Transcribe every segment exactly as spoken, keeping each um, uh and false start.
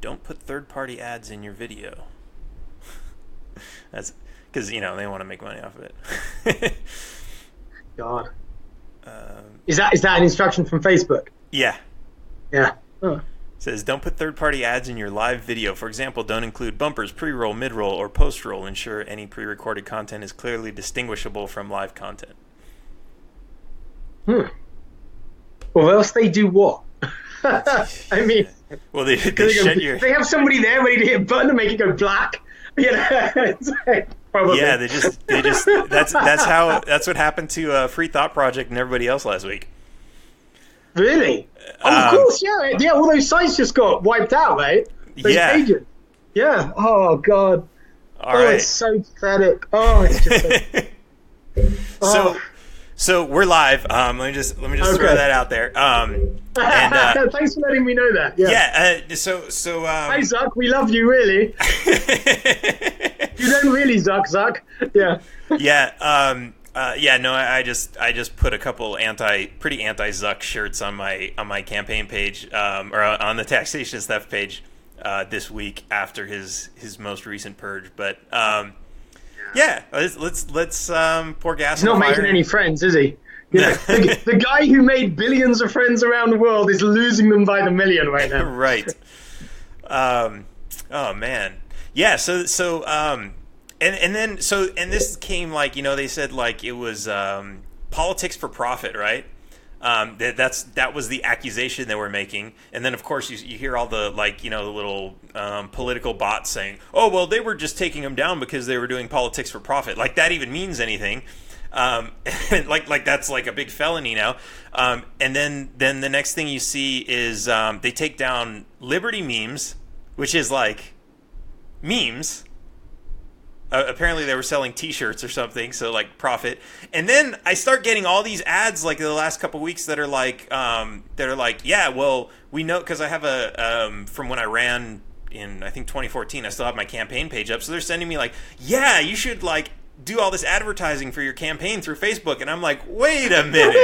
don't put third-party ads in your video. That's because, you know, they want to make money off of it. God. um, Is that is that an instruction from Facebook? yeah. Yeah. Oh. Says, don't put third-party ads in your live video. For example, don't include bumpers, pre-roll, mid-roll, or post-roll. Ensure any pre-recorded content is clearly distinguishable from live content. Hmm. Well, else they do what? I mean, well, they, they, they, shut go, your... they have somebody there ready to hit a button to make it go black. You know, it's like, probably. Yeah, they just, they just, that's that's how, that's what happened to uh, Free Thought Project and everybody else last week. Really? Oh, Um, of course, yeah. Yeah, all those sites just got wiped out, right? Those Yeah. pages. Yeah. Oh, God. All oh, right. it's so pathetic. Oh, it's just so... So, oh. so we're live. Um, let me just let me just throw Okay. that out there. Um, and uh, Thanks for letting me know that. Yeah. yeah. Uh, so so um, Hey, Zuck, we love you, really. You don't really, Zuck, Zuck. Yeah. yeah. Um, uh, yeah. No, I, I just I just put a couple anti pretty anti Zuck shirts on my on my campaign page, um, or on the taxation theft page uh, this week after his his most recent purge. But um, yeah, let's let's let's um, pour gas. He's on not the making fire. any friends, is he? Yeah. the, the guy who made billions of friends around the world is losing them by the million right now. Right. Um, oh man. Yeah. So so um, and and then so and this came like, you know, they said like it was um, politics for profit, right? Um, that that's that was the accusation they were making, and then of course you you hear all the like you know the little um, political bots saying, oh well, they were just taking them down because they were doing politics for profit. Like that even means anything. Um, like like that's like a big felony now. Um, and then then the next thing you see is um, they take down Liberty Memes, which is like memes. Uh, apparently they were selling T-shirts or something, so like profit. And then I start getting all these ads like the last couple of weeks that are like um, that are like, yeah, well we know because I have a um, from when I ran in I think twenty fourteen, I still have my campaign page up, so they're sending me like, yeah, you should like do all this advertising for your campaign through Facebook, and I'm like, wait a minute.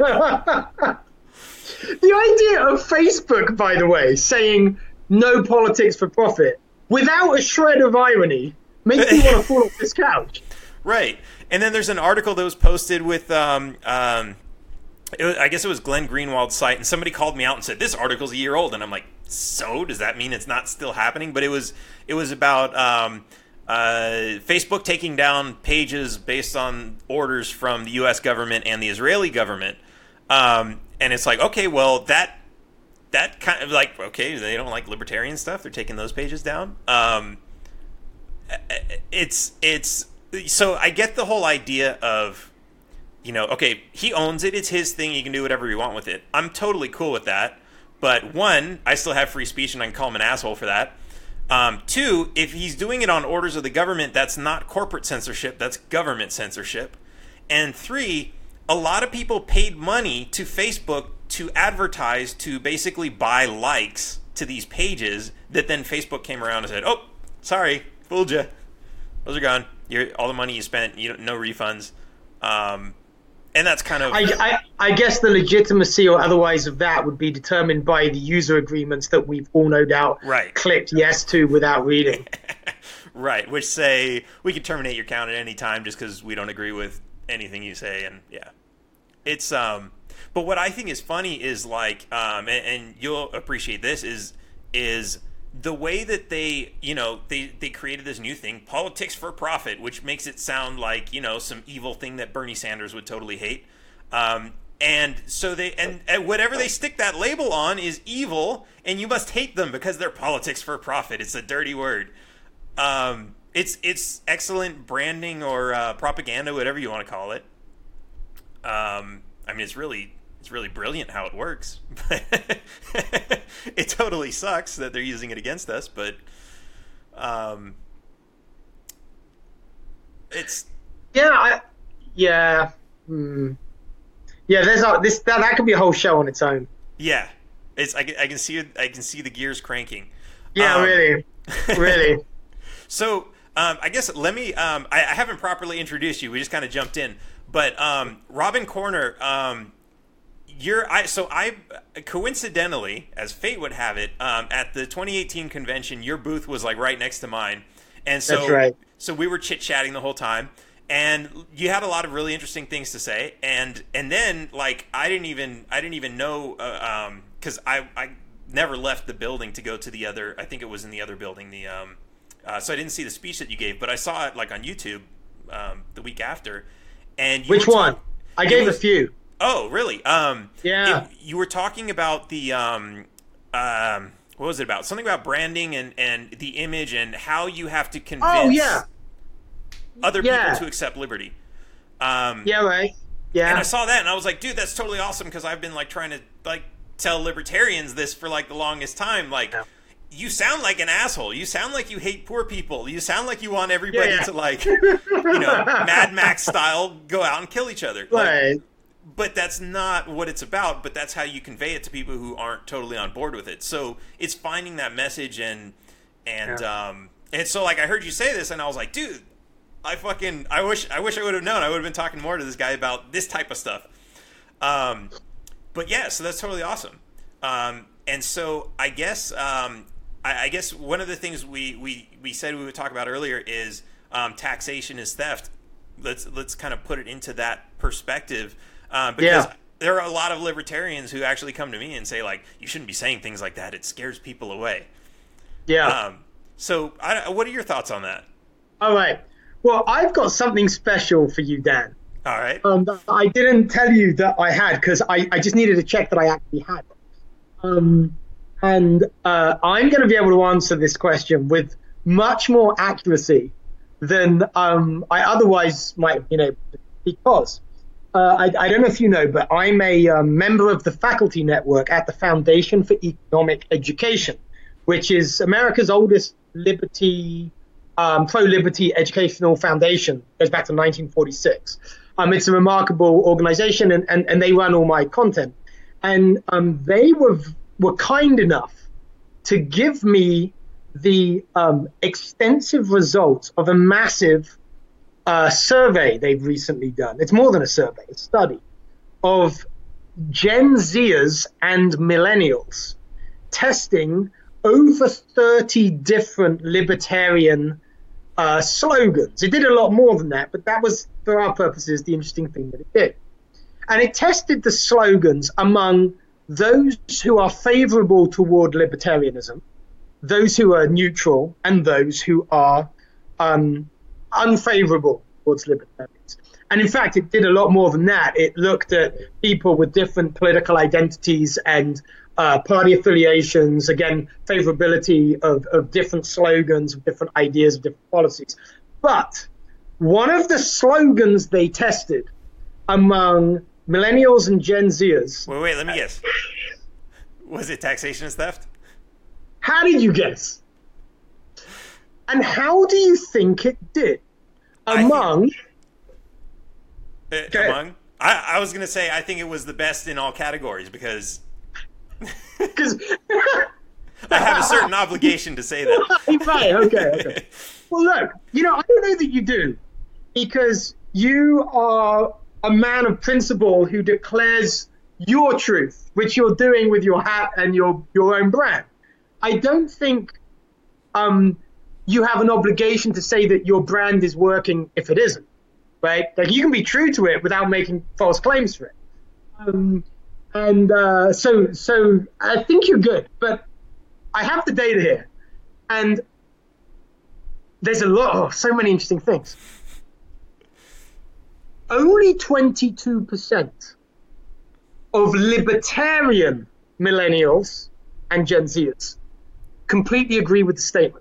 The idea of Facebook, by the way, saying no politics for profit without a shred of irony makes me want to fall off this couch. Right. And then there's an article that was posted with, um, um, it was, I guess it was Glenn Greenwald's site, and somebody called me out and said, this article's a year old. And I'm like, so? Does that mean it's not still happening? But it was it was about um, uh, Facebook taking down pages based on orders from the U S government and the Israeli government. Um, and it's like, okay, well, that that kind of like, okay, they don't like libertarian stuff. They're taking those pages down. Um It's it's so I get the whole idea of, you know, okay, he owns it, it's his thing, he can do whatever you want with it. I'm totally cool with that. But one, I still have free speech and I can call him an asshole for that. Um, two, if he's doing it on orders of the government, that's not corporate censorship, that's government censorship. And three, a lot of people paid money to Facebook to advertise, to basically buy likes to these pages that then Facebook came around and said, oh, sorry, fooled you. Those are gone. You're, all the money you spent, you don't, no refunds. Um, and that's kind of... I, I, I guess the legitimacy or otherwise of that would be determined by the user agreements that we've all no doubt right. clicked yes to without reading. Right, which say we can terminate your account at any time just because we don't agree with anything you say. And yeah, it's... um. But what I think is funny is like, um, and, and you'll appreciate this, is is... the way that they, you know, they, they created this new thing, politics for profit, which makes it sound like, you know, some evil thing that Bernie Sanders would totally hate. Um, and so they, and, and whatever they stick that label on is evil, and you must hate them because they're politics for profit. It's a dirty word. Um, it's, it's excellent branding or uh, propaganda, whatever you want to call it. Um, I mean, it's really... It's really brilliant how it works. It totally sucks that they're using it against us, but um, it's yeah, I, yeah, hmm. yeah. There's a, this that that could be a whole show on its own. yeah. It's I, can- I can see it. I can see the gears cranking. Yeah, Um, really, really. So um, I guess let me. Um, I, I haven't properly introduced you. We just kind of jumped in, but um, Robin Corner. Um, you're I so I coincidentally, as fate would have it, um, at the twenty eighteen convention, your booth was like right next to mine, and so That's right. so we were chit chatting the whole time, and you had a lot of really interesting things to say, and and then like I didn't even I didn't even know uh, um because I I never left the building to go to the other. I think it was in the other building. The um, uh, so I didn't see the speech that you gave, but I saw it like on YouTube um, the week after. And you Which were one? talk- I it gave was- a few. Oh, really? Um, Yeah. it- you were talking about the um, um, what was it about? Something about branding and, and the image and how you have to convince Oh, yeah. other Yeah. people to accept liberty. Um, Yeah, right. Yeah. And I saw that and I was like, dude, that's totally awesome because I've been like trying to like tell libertarians this for like the longest time. Like, Yeah. you sound like an asshole. You sound like you hate poor people. You sound like you want everybody Yeah, yeah. to like, you know, Mad Max style go out and kill each other. Like, Right. but that's not what it's about, but that's how you convey it to people who aren't totally on board with it. So it's finding that message and and Yeah. um and so like I heard you say this and I was like, dude, I fucking I wish I wish I would have known. I would have been talking more to this guy about this type of stuff. Um but yeah, so that's totally awesome. Um and so I guess um I, I guess one of the things we, we, we said we would talk about earlier is um, taxation is theft. Let's let's kind of put it into that perspective. Um, because Yeah. there are a lot of libertarians who actually come to me and say, like, you shouldn't be saying things like that. It scares people away. Yeah. Um, so I, what are your thoughts on that? All right. Well, I've got something special for you, Dan. All right. Um, that I didn't tell you that I had because I, I just needed to check that I actually had. Um, and uh, I'm going to be able to answer this question with much more accuracy than um, I otherwise might have been able to, because uh, I, I don't know if you know, but I'm a um, member of the faculty network at the Foundation for Economic Education, which is America's oldest liberty, um, pro-liberty educational foundation. It goes back to nineteen forty-six. Um, it's a remarkable organization, and, and, and they run all my content. And um, they were were kind enough to give me the um, extensive results of a massive uh, survey they've recently done. It's more than a survey, a study of Gen Zers and millennials testing over thirty different libertarian uh, slogans. It did a lot more than that, but that was, for our purposes, the interesting thing that it did. And it tested the slogans among those who are favorable toward libertarianism, those who are neutral, and those who are um, unfavorable towards libertarians. And in fact, it did a lot more than that. It looked at people with different political identities and uh, party affiliations, again, favorability of, of different slogans, of different ideas, of different policies. But one of the slogans they tested among millennials and Gen Zers. Wait, wait, let me guess. Was it taxation is theft? How did you guess? And how do you think it did? Among. Uh, Okay. Among? I, I was going to say I think it was the best in all categories because Because. I have a certain obligation to say that. Right, okay, okay. Well, look, you know, I don't know that you do, because you are a man of principle who declares your truth, which you're doing with your hat and your, your own brand. I don't think um, you have an obligation to say that your brand is working if it isn't, right? Like, you can be true to it without making false claims for it. Um, and uh, so, so I think you're good, but I have the data here, and there's a lot, oh, so many interesting things. Only twenty-two percent of libertarian millennials and Gen Zers completely agree with the statement.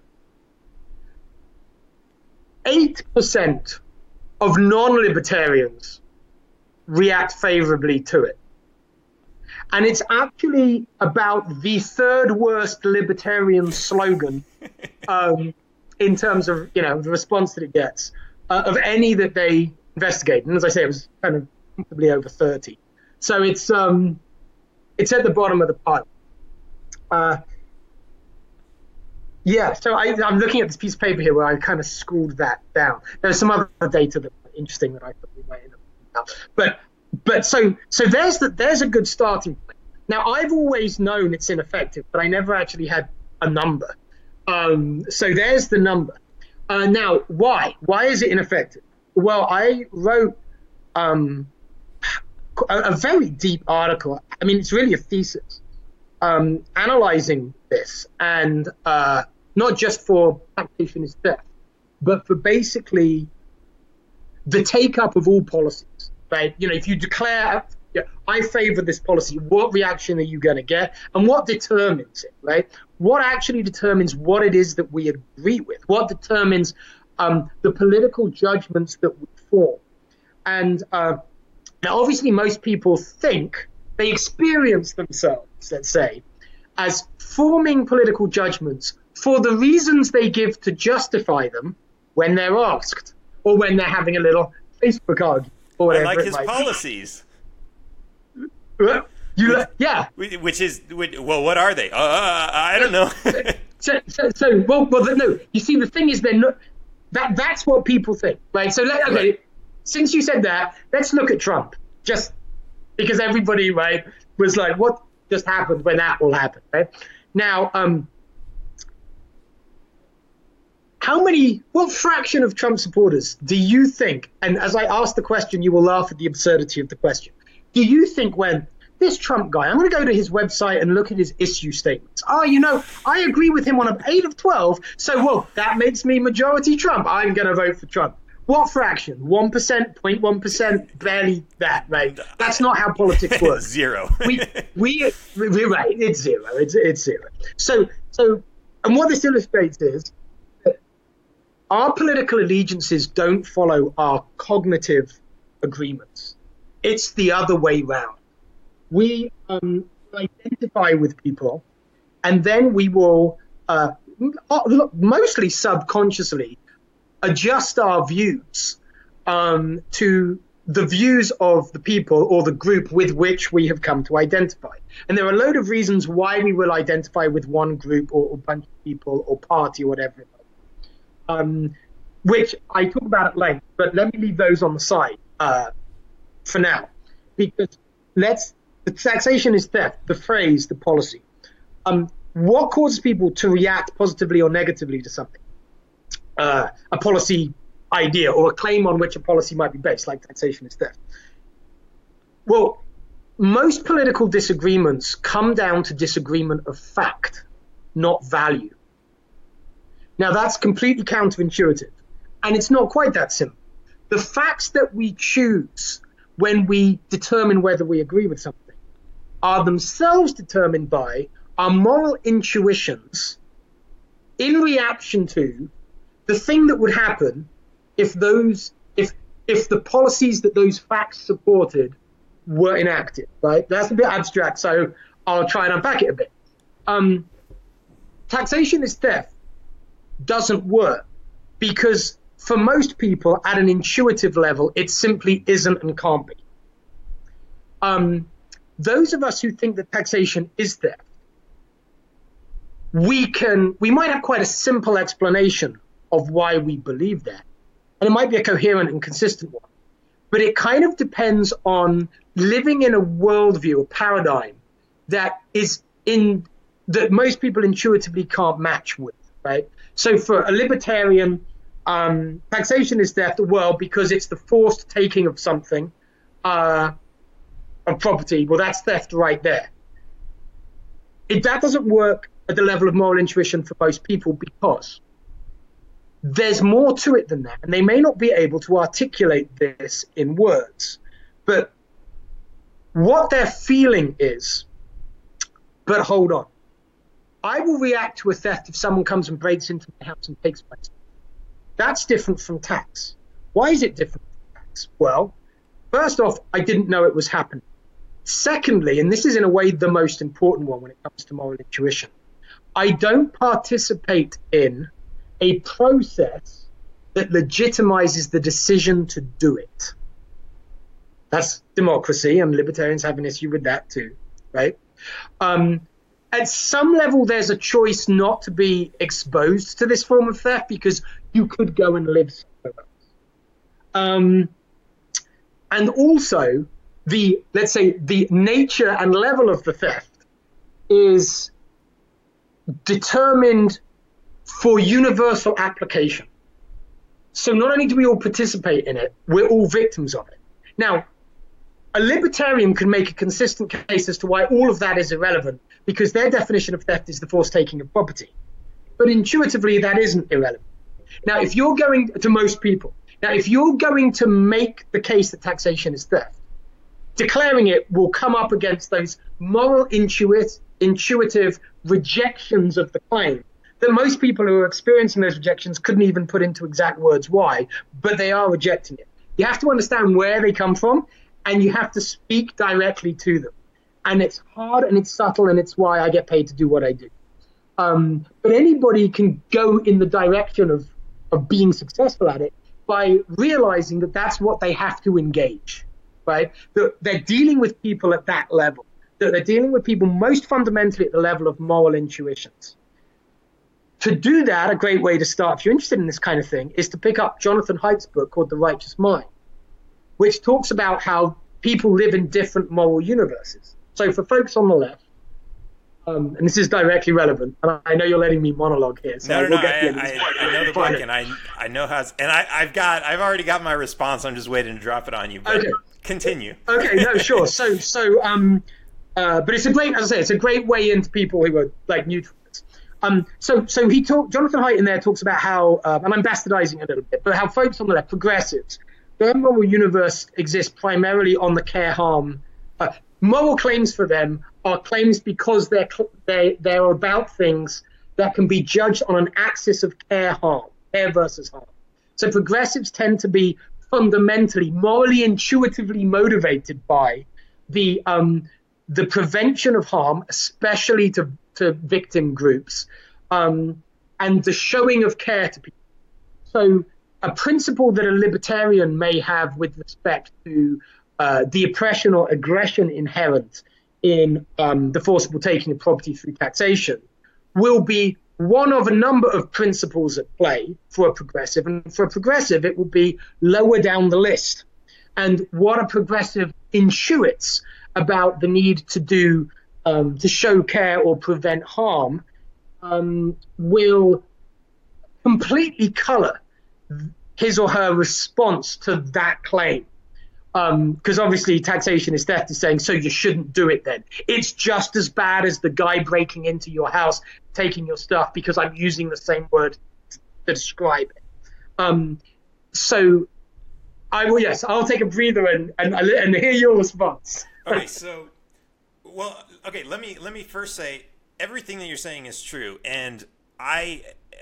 eight percent of non-libertarians react favorably to it. And it's actually about the third worst libertarian slogan um, in terms of, you know, the response that it gets uh, of any that they investigated. And as I say, it was kind of comfortably over thirty. So it's um, it's at the bottom of the pile. Uh, yeah, so I, I'm looking at this piece of paper here where I kind of schooled that down. There's some other data that's interesting that I thought we might end up about. But but so so there's the, there's a good starting point. Now, I've always known it's ineffective, but I never actually had a number. Um, so there's the number. Uh, now, why? Why is it ineffective? Well, I wrote um, a, a very deep article. I mean, it's really a thesis um, analyzing this, and uh, not just for taxation is theft, but for basically the take-up of all policies. Right? You know, if you declare, yeah, I favor this policy, what reaction are you going to get, and what determines it? Right? What actually determines what it is that we agree with? What determines um, the political judgments that we form? And uh, now, obviously, most people think they experience themselves, let's say, as forming political judgments for the reasons they give to justify them when they're asked, or when they're having a little Facebook argument, or whatever. I like it his might policies. Be. You, which, yeah. Which is, which, well, what are they? Uh, I don't know. so, so, so, well, well, no. You see, the thing is, they're not. That that's what people think, right? So, let, okay. Right. Since you said that, let's look at Trump. Just because everybody, right, was like, what just happened when that all happened, right? Now, um, how many, what fraction of Trump supporters do you think, and as I ask the question, you will laugh at the absurdity of the question, do you think when this Trump guy, I'm going to go to his website and look at his issue statements. Oh, you know, I agree with him on an eight of twelve, so, well, that makes me majority Trump. I'm going to vote for Trump. What fraction? one percent, zero point one percent, barely that, right? That's not how politics works. Zero. we, we, we're right, it's zero, it's, it's zero. So, so, and what this illustrates is that our political allegiances don't follow our cognitive agreements. It's the other way round. We um, identify with people, and then we will, uh, mostly subconsciously, adjust our views um, to the views of the people or the group with which we have come to identify. And there are a load of reasons why we will identify with one group or, or bunch of people or party or whatever it might be, um, which I talk about at length, but let me leave those on the side uh, for now. Because let's, the taxation is theft, the phrase, the policy. Um, what causes people to react positively or negatively to something? Uh, a policy idea or a claim on which a policy might be based, like taxation is theft. Well, most political disagreements come down to disagreement of fact, not value. Now, that's completely counterintuitive, and it's not quite that simple. The facts that we choose when we determine whether we agree with something are themselves determined by our moral intuitions in reaction to the thing that would happen if those, if if the policies that those facts supported were enacted, right? That's a bit abstract, so I'll try and unpack it a bit. Um, taxation is theft doesn't work because for most people at an intuitive level, it simply isn't and can't be. Um, those of us who think that taxation is theft, we can, we might have quite a simple explanation of why we believe that. And it might be a coherent and consistent one. But it kind of depends on living in a worldview, a paradigm that is in, that most people intuitively can't match with, right? So for a libertarian, um, taxation is theft, well, because it's the forced taking of something, uh, of property, well, that's theft right there. If that doesn't work at the level of moral intuition for most people because there's more to it than that, and they may not be able to articulate this in words, but what they're feeling is, but hold on, I will react to a theft if someone comes and breaks into my house and takes my stuff. That's different from tax. Why is it different from tax? Well, first off, I didn't know it was happening. Secondly, and this is in a way the most important one when it comes to moral intuition, I don't participate in a process that legitimizes the decision to do it. That's democracy, and libertarians have an issue with that too, right? Um, at some level, there's a choice not to be exposed to this form of theft because you could go and live somewhere else. Um, and also, the, let's say, the nature and level of the theft is determined for universal application. So not only do we all participate in it, we're all victims of it. Now, a libertarian can make a consistent case as to why all of that is irrelevant, because their definition of theft is the forced taking of property. But intuitively, that isn't irrelevant. Now, if you're going to most people, now, if you're going to make the case that taxation is theft, declaring it will come up against those moral, intuit, intuitive rejections of the claim that most people who are experiencing those rejections couldn't even put into exact words why, but they are rejecting it. You have to understand where they come from, and you have to speak directly to them. And it's hard and it's subtle, and it's why I get paid to do what I do. Um, but anybody can go in the direction of, of being successful at it by realizing that that's what they have to engage, right? That they're dealing with people at that level, that they're dealing with people most fundamentally at the level of moral intuitions. To do that, a great way to start, if you're interested in this kind of thing, is to pick up Jonathan Haidt's book called The Righteous Mind, which talks about how people live in different moral universes. So for folks on the left, um, and this is directly relevant, and I know you're letting me monologue here. So no, no, we'll no. get I, the I, I know the book, and I, I know how. And I, I've got, I've already got my response. I'm just waiting to drop it on you. But okay. Continue. Okay, no, sure. So, so, um, uh, but it's a great, as I say, it's a great way into people who are like neutral. Um, so, so he talked. Jonathan Haidt in there talks about how, uh, and I'm bastardizing a little bit, but how folks on the left, progressives, their moral universe exists primarily on the care harm. Uh, moral claims for them are claims because they're they they're about things that can be judged on an axis of care harm, care versus harm. So progressives tend to be fundamentally, morally, intuitively motivated by the um, the prevention of harm, especially to to victim groups, um, and the showing of care to people. So a principle that a libertarian may have with respect to uh, the oppression or aggression inherent in um, the forcible taking of property through taxation will be one of a number of principles at play for a progressive. And for a progressive, it will be lower down the list. And what a progressive intuits about the need to do Um, to show care or prevent harm um, will completely color his or her response to that claim. Because um, obviously taxation is theft is saying, so you shouldn't do it then. It's just as bad as the guy breaking into your house, taking your stuff, because I'm using the same word to describe it. Um, so I will, yes, I'll take a breather and, and, and hear your response. Okay, so... Well, okay, let me let me first say everything that you're saying is true. And I,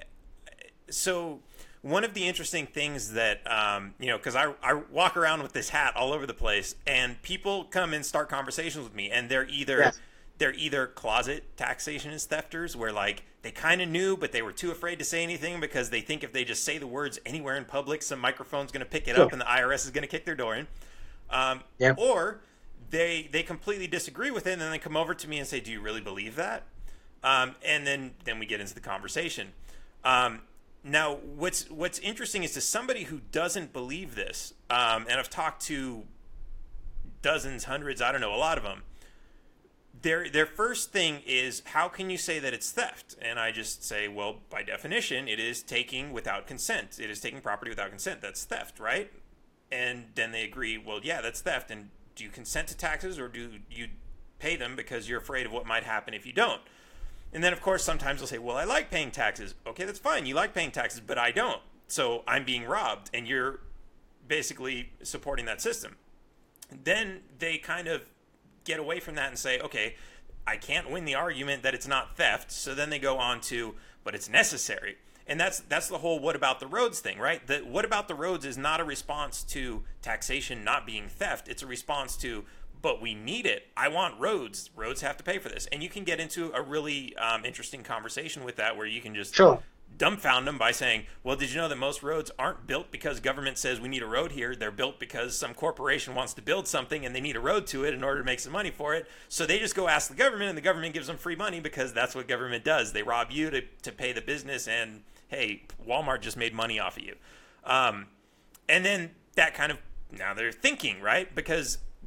so one of the interesting things that, um, you know, because I, I walk around with this hat all over the place, and people come and start conversations with me, and they're either, yes. they're either closet taxationist thefters, where like they kind of knew, but they were too afraid to say anything because they think if they just say the words anywhere in public, some microphone's going to pick it sure. up and the I R S is going to kick their door in. Um, yeah. Or they they completely disagree with it, and then they come over to me and say, do you really believe that? Um, and then, then we get into the conversation. Um, now, what's what's interesting is to somebody who doesn't believe this, um, and I've talked to dozens, hundreds, I don't know, a lot of them, their their first thing is, how can you say that it's theft? And I just say, well, by definition, it is taking without consent. It is taking property without consent. That's theft, right? And then they agree, well, yeah, that's theft. And do you consent to taxes, or do you pay them because you're afraid of what might happen if you don't? And then, of course, sometimes they'll say, well, I like paying taxes. Okay, that's fine. You like paying taxes, but I don't. So I'm being robbed, and you're basically supporting that system. Then they kind of get away from that and say, okay, I can't win the argument that it's not theft. So then they go on to, but it's necessary. And that's that's the whole what about the roads thing, right? The what about the roads is not a response to taxation not being theft. It's a response to, but we need it. I want roads. Roads have to pay for this. And you can get into a really um, interesting conversation with that, where you can just sure. dumbfound them by saying, well, did you know that most roads aren't built because government says we need a road here? They're built because some corporation wants to build something and they need a road to it in order to make some money for it. So they just go ask the government, and the government gives them free money because that's what government does. They rob you to, to pay the business, and hey, Walmart just made money off of you. Um, and then that kind of, now they're thinking, right? Because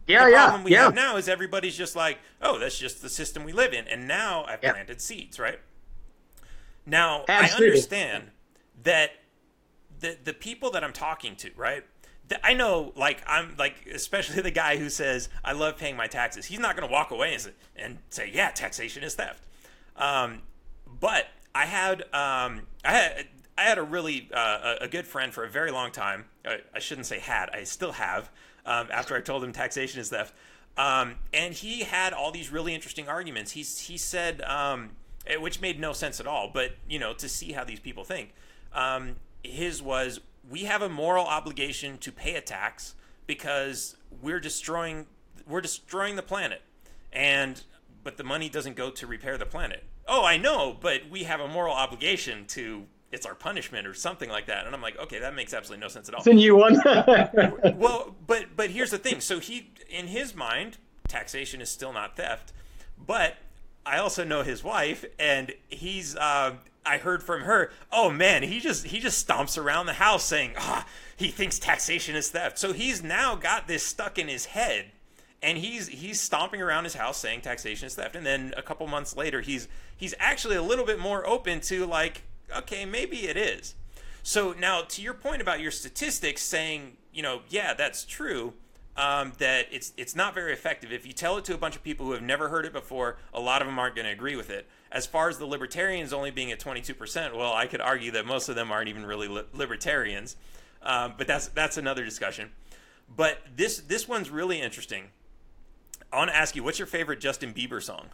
Yeah, The yeah, problem we yeah. have now is everybody's just like, oh, that's just the system we live in. And now I've Yeah. planted seeds, right? Now, Absolutely. I understand that the the people that I'm talking to, right? th- I know, like, I'm like, especially the guy who says, I love paying my taxes. He's not going to walk away and say, and say, yeah, taxation is theft. Um, but I had, um, I had, I had a really, uh, a a good friend for a very long time. I, I shouldn't say had, I still have, um, after I told him taxation is theft. Um, and he had all these really interesting arguments. He's, he said, um, eh, which made no sense at all, but, you know, to see how these people think. Um, his was, we have a moral obligation to pay a tax because we're destroying we're destroying the planet, and but the money doesn't go to repair the planet. Oh, I know, but we have a moral obligation to, it's our punishment or something like that. And I'm like, okay, that makes absolutely no sense at all. It's a new one. Well, but but here's the thing. So he, in his mind, taxation is still not theft. But I also know his wife, and he's. Uh, I heard from her. Oh man, he just he just stomps around the house saying, ah, he thinks taxation is theft. So he's now got this stuck in his head, and he's he's stomping around his house saying taxation is theft. And then a couple months later, he's he's actually a little bit more open to like, okay, maybe it is. So now, to your point about your statistics saying, you know, yeah, that's true, um, that it's it's not very effective. If you tell it to a bunch of people who have never heard it before, a lot of them aren't going to agree with it. As far as the libertarians only being at twenty-two percent, well, I could argue that most of them aren't even really li- libertarians, um, but that's that's another discussion. But this this one's really interesting. I want to ask you, what's your favorite Justin Bieber song?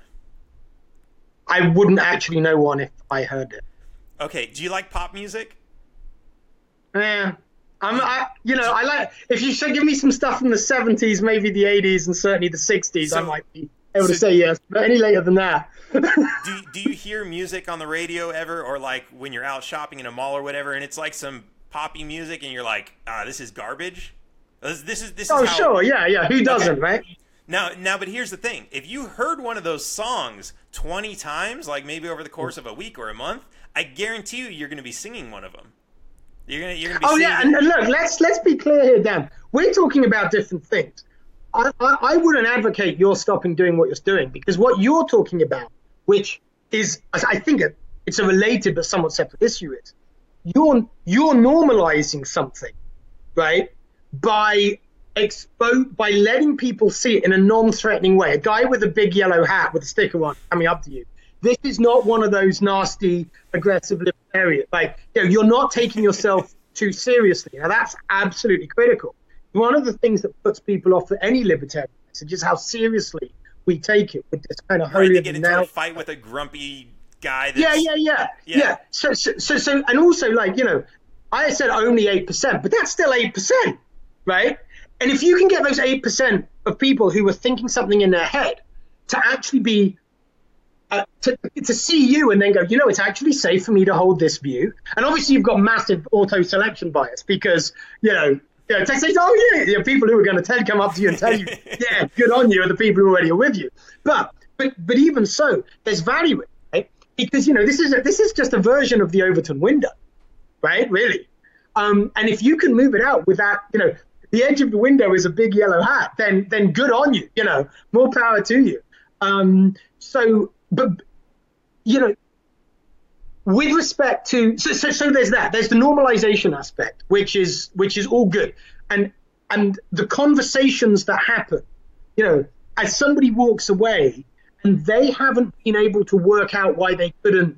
I wouldn't actually know one if I heard it. Okay, do you like pop music? Yeah. I'm, I, you know, I like, if you should give me some stuff from the seventies, maybe the eighties, and certainly the sixties, So- I might be able so- to say yes. But any later than that. do do you hear music on the radio ever, or like when you're out shopping in a mall or whatever, and it's like some poppy music, and you're like, ah, this is garbage. This, this is this is Oh, how... sure. Yeah, yeah. Who doesn't, Okay. right? Now, now, but here's the thing: if you heard one of those songs twenty times, like maybe over the course of a week or a month, I guarantee you, you're going to be singing one of them. You're gonna, you're gonna be. Oh, singing yeah. And, and look, let's let's be clear here, Dan. We're talking about different things. I, I, I wouldn't advocate you're stopping doing what you're doing, because what you're talking about, which is, I think it, it's a related but somewhat separate issue, is you're you're normalizing something, right? By expo by letting people see it in a non-threatening way. A guy with a big yellow hat with a sticker on coming up to you. This is not one of those nasty, aggressive libertarians. Like, you know, you're not taking yourself too seriously. Now, that's absolutely critical. One of the things that puts people off for any libertarian message is how seriously we take it with this kind of right, holier they get than into thou. a fight with a grumpy guy. That's, Yeah, yeah, yeah, Yeah. yeah. So, so, so, so, and also, like, you know, I said only eight percent, but that's still eight percent, right? And if you can get those eight percent of people who are thinking something in their head to actually be, uh, to, to see you and then go, you know, it's actually safe for me to hold this view. And obviously you've got massive auto-selection bias because, you know, you know, say, oh, yeah, you know, people who are going to tell, come up to you and tell you, yeah, good on you, are the people who already are with you. But, but, but even so, there's value in it, right? Because, you know, this is a, this is just a version of the Overton window, right? Really. Um, and if you can move it out with that, you know, the edge of the window is a big yellow hat, then then good on you, you know, more power to you. Um, so, but, you know, with respect to, so, so, so there's that, there's the normalization aspect, which is, which is all good. And, and the conversations that happen, you know, as somebody walks away and they haven't been able to work out why they couldn't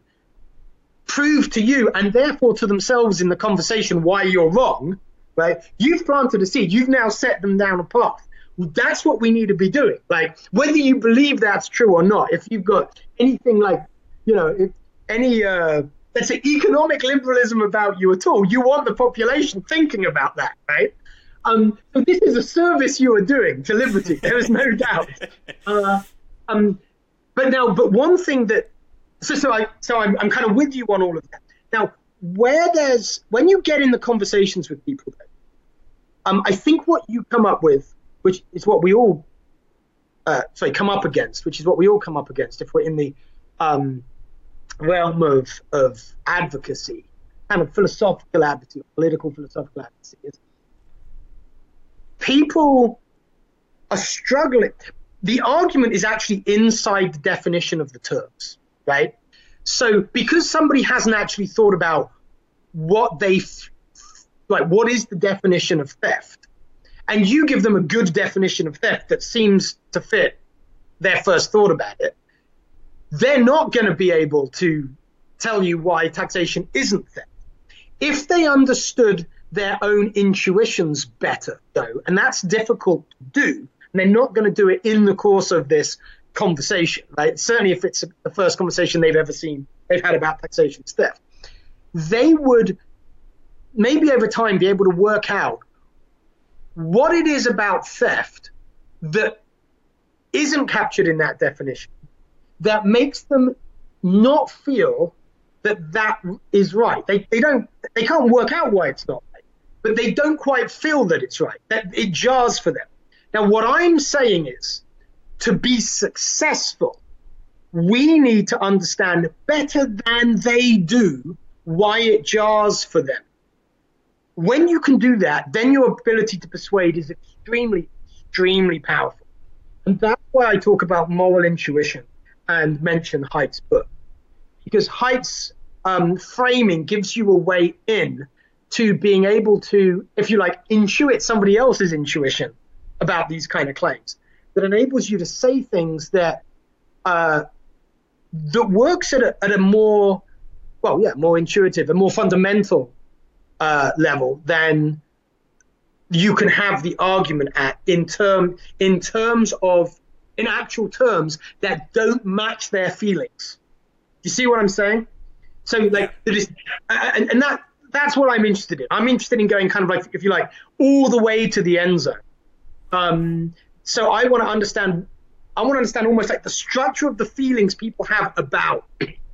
prove to you and therefore to themselves in the conversation why you're wrong, right? You've planted a seed. You've now set them down a path. That's what we need to be doing. Like, whether you believe that's true or not, if you've got anything like, you know, if any, uh, let's say, economic liberalism about you at all, you want the population thinking about that, right? Um, so this is a service you are doing to liberty. There is no doubt. Uh, um, but now, but one thing that, so so I so I'm I'm kind of with you on all of that. Now, where there's when you get in the conversations with people, um, I think what you come up with, which is what we all, uh, sorry, come up against, which is what we all come up against if we're in the um, realm of of advocacy, kind of philosophical advocacy, political philosophical advocacy, is people are struggling. The argument is actually inside the definition of the terms, right? So because somebody hasn't actually thought about what they like, what is the definition of theft, and you give them a good definition of theft that seems to fit their first thought about it, they're not going to be able to tell you why taxation isn't theft. If they understood their own intuitions better, though, and that's difficult to do, and they're not going to do it in the course of this conversation, right? Certainly if it's the first conversation they've ever seen, they've had about taxation is theft, they would maybe over time be able to work out what it is about theft that isn't captured in that definition that makes them not feel that that is right. They, they don't, they can't work out why it's not right, but they don't quite feel that it's right, that it jars for them. Now, what I'm saying is, to be successful, we need to understand better than they do why it jars for them. When you can do that, then your ability to persuade is extremely, extremely powerful. And that's why I talk about moral intuition and mention Haidt's book. Because Haidt's um, framing gives you a way in to being able to, if you like, intuit somebody else's intuition about these kind of claims. That enables you to say things that uh, that works at a, at a more, well, yeah, more intuitive, a more fundamental uh, level than you can have the argument at in term in terms of in actual terms that don't match their feelings. You see what I'm saying? So like, it is, and, and that that's what I'm interested in. I'm interested in going kind of like, if you like, all the way to the end zone. Um, so I want to understand. I want to understand almost like the structure of the feelings people have about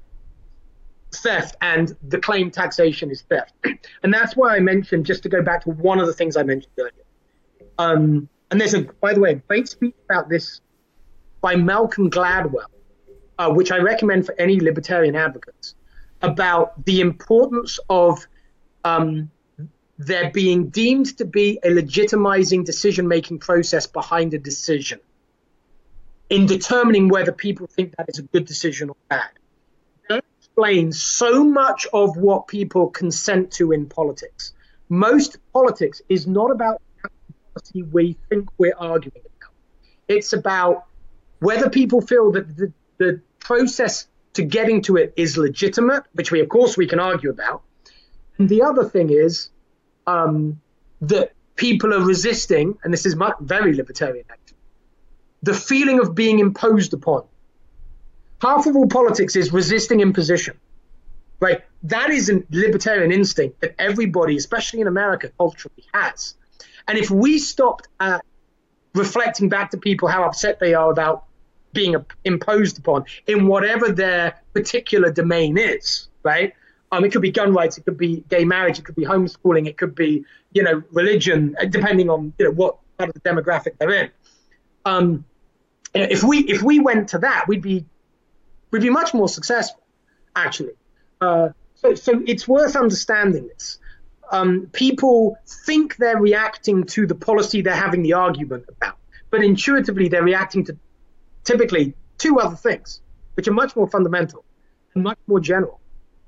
theft and the claim taxation is theft. And that's why I mentioned, just to go back to one of the things I mentioned earlier. Um, and there's a, by the way, a great speech about this by Malcolm Gladwell, uh, which I recommend for any libertarian advocates, about the importance of um, there being deemed to be a legitimizing decision-making process behind a decision in determining whether people think that is a good decision or bad. That explains so much of what people consent to in politics. Most politics is not about the policy we think we're arguing about. It's about whether people feel that the, the process to getting to it is legitimate, which we, of course, we can argue about. And the other thing is um, that people are resisting, and this is much, very libertarian actually, the feeling of being imposed upon. Half of all politics is resisting imposition, right? That is a libertarian instinct that everybody, especially in America, culturally has. And if we stopped at reflecting back to people how upset they are about being imposed upon in whatever their particular domain is, right? Um, it could be gun rights, it could be gay marriage, it could be homeschooling, it could be, you know, religion, depending on, you know, what part of the demographic they're in. Um, if we if we went to that, we'd be we'd be much more successful, actually. Uh, so so it's worth understanding this. Um, people think they're reacting to the policy they're having the argument about, but intuitively they're reacting to typically two other things, which are much more fundamental and much more general.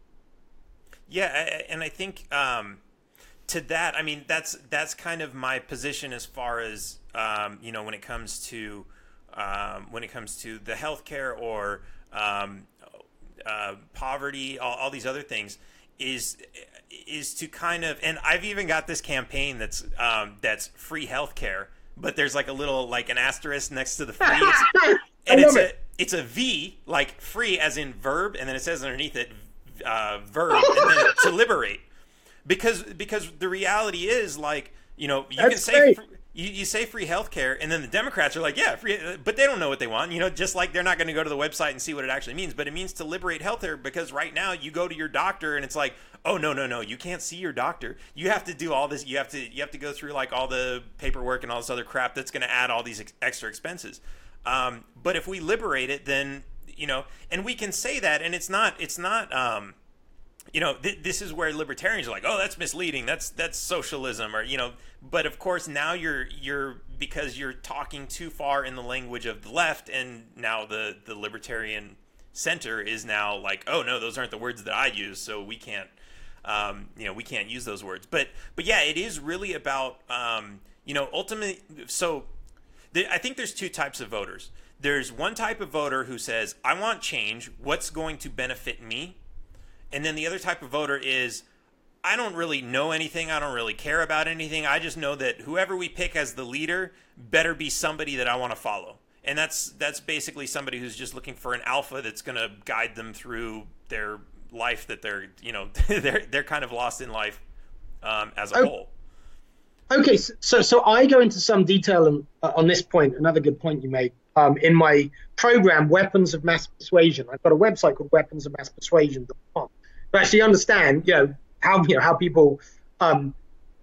Yeah, and I think um, to that, I mean, that's that's kind of my position as far as um, you know, when it comes to um, when it comes to the healthcare or um, uh, poverty, all, all these other things, is is to kind of, and I've even got this campaign that's um, that's free healthcare, but there's like a little like an asterisk next to the free, it's, and it's a it's a V, like free as in verb, and then it says underneath it uh, verb, and then to liberate, because because the reality is, like, you know, you That's can say great. you, you say free healthcare, and then the Democrats are like, yeah, free, but they don't know what they want. You know, just like they're not going to go to the website and see what it actually means. But it means to liberate healthcare, because right now you go to your doctor and it's like, oh no no no, you can't see your doctor. You have to do all this. You have to you have to go through like all the paperwork and all this other crap that's going to add all these ex- extra expenses. Um, but if we liberate it, then, you know, and we can say that, and it's not it's not. Um, you know, th- this is where libertarians are like, oh, that's misleading. That's that's socialism, or you know. But of course, now you're you're because you're talking too far in the language of the left, and now the the libertarian center is now like, oh no, those aren't the words that I use, so we can't, um, you know, we can't use those words. But but yeah, it is really about, um, you know, ultimately. So th- I think there's two types of voters. There's one type of voter who says, I want change. What's going to benefit me? And then the other type of voter is, I don't really know anything. I don't really care about anything. I just know that whoever we pick as the leader better be somebody that I want to follow. And that's that's basically somebody who's just looking for an alpha that's going to guide them through their life that they're, you know, they're they're kind of lost in life um, as a oh. whole. Okay, so so I go into some detail on, uh, on this point. Another good point you made. Um, in my program, Weapons of Mass Persuasion, I've got a website called weapons of mass persuasion dot com. To actually understand, you know, how you know how people um,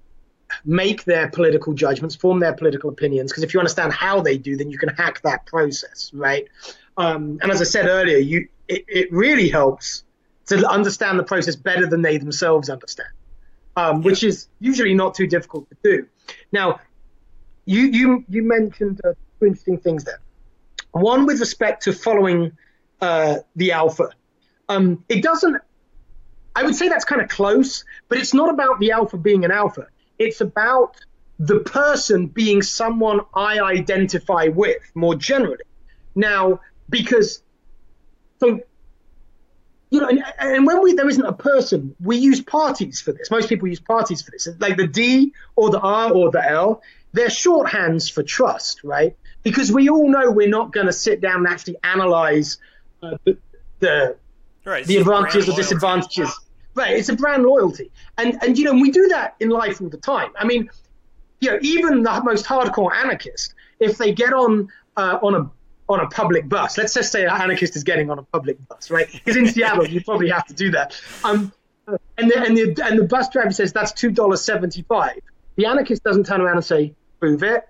make their political judgments, form their political opinions. Because if you understand how they do, then you can hack that process, right? Um, and as I said earlier, you it, it really helps to understand the process better than they themselves understand, um, which is usually not too difficult to do. Now, you you you mentioned uh, two interesting things there. One with respect to following uh, the alpha. Um, it doesn't. I would say that's kind of close, but it's not about the alpha being an alpha. It's about the person being someone I identify with more generally. Now, because, so, you know, and, and when we there isn't a person, we use parties for this. Most people use parties for this. Like the D or the R or the L, they're shorthands for trust, right? Because we all know we're not going to sit down and actually analyze uh, the, the Right, the advantages or disadvantages. Right, it's a brand loyalty. And, and you know, we do that in life all the time. I mean, you know, even the most hardcore anarchist, if they get on uh, on a on a public bus, let's just say an anarchist is getting on a public bus, right? Because in Seattle, you probably have to do that. Um, and, the, and, the, and the bus driver says, that's two dollars and seventy-five cents. The anarchist doesn't turn around and say, prove it.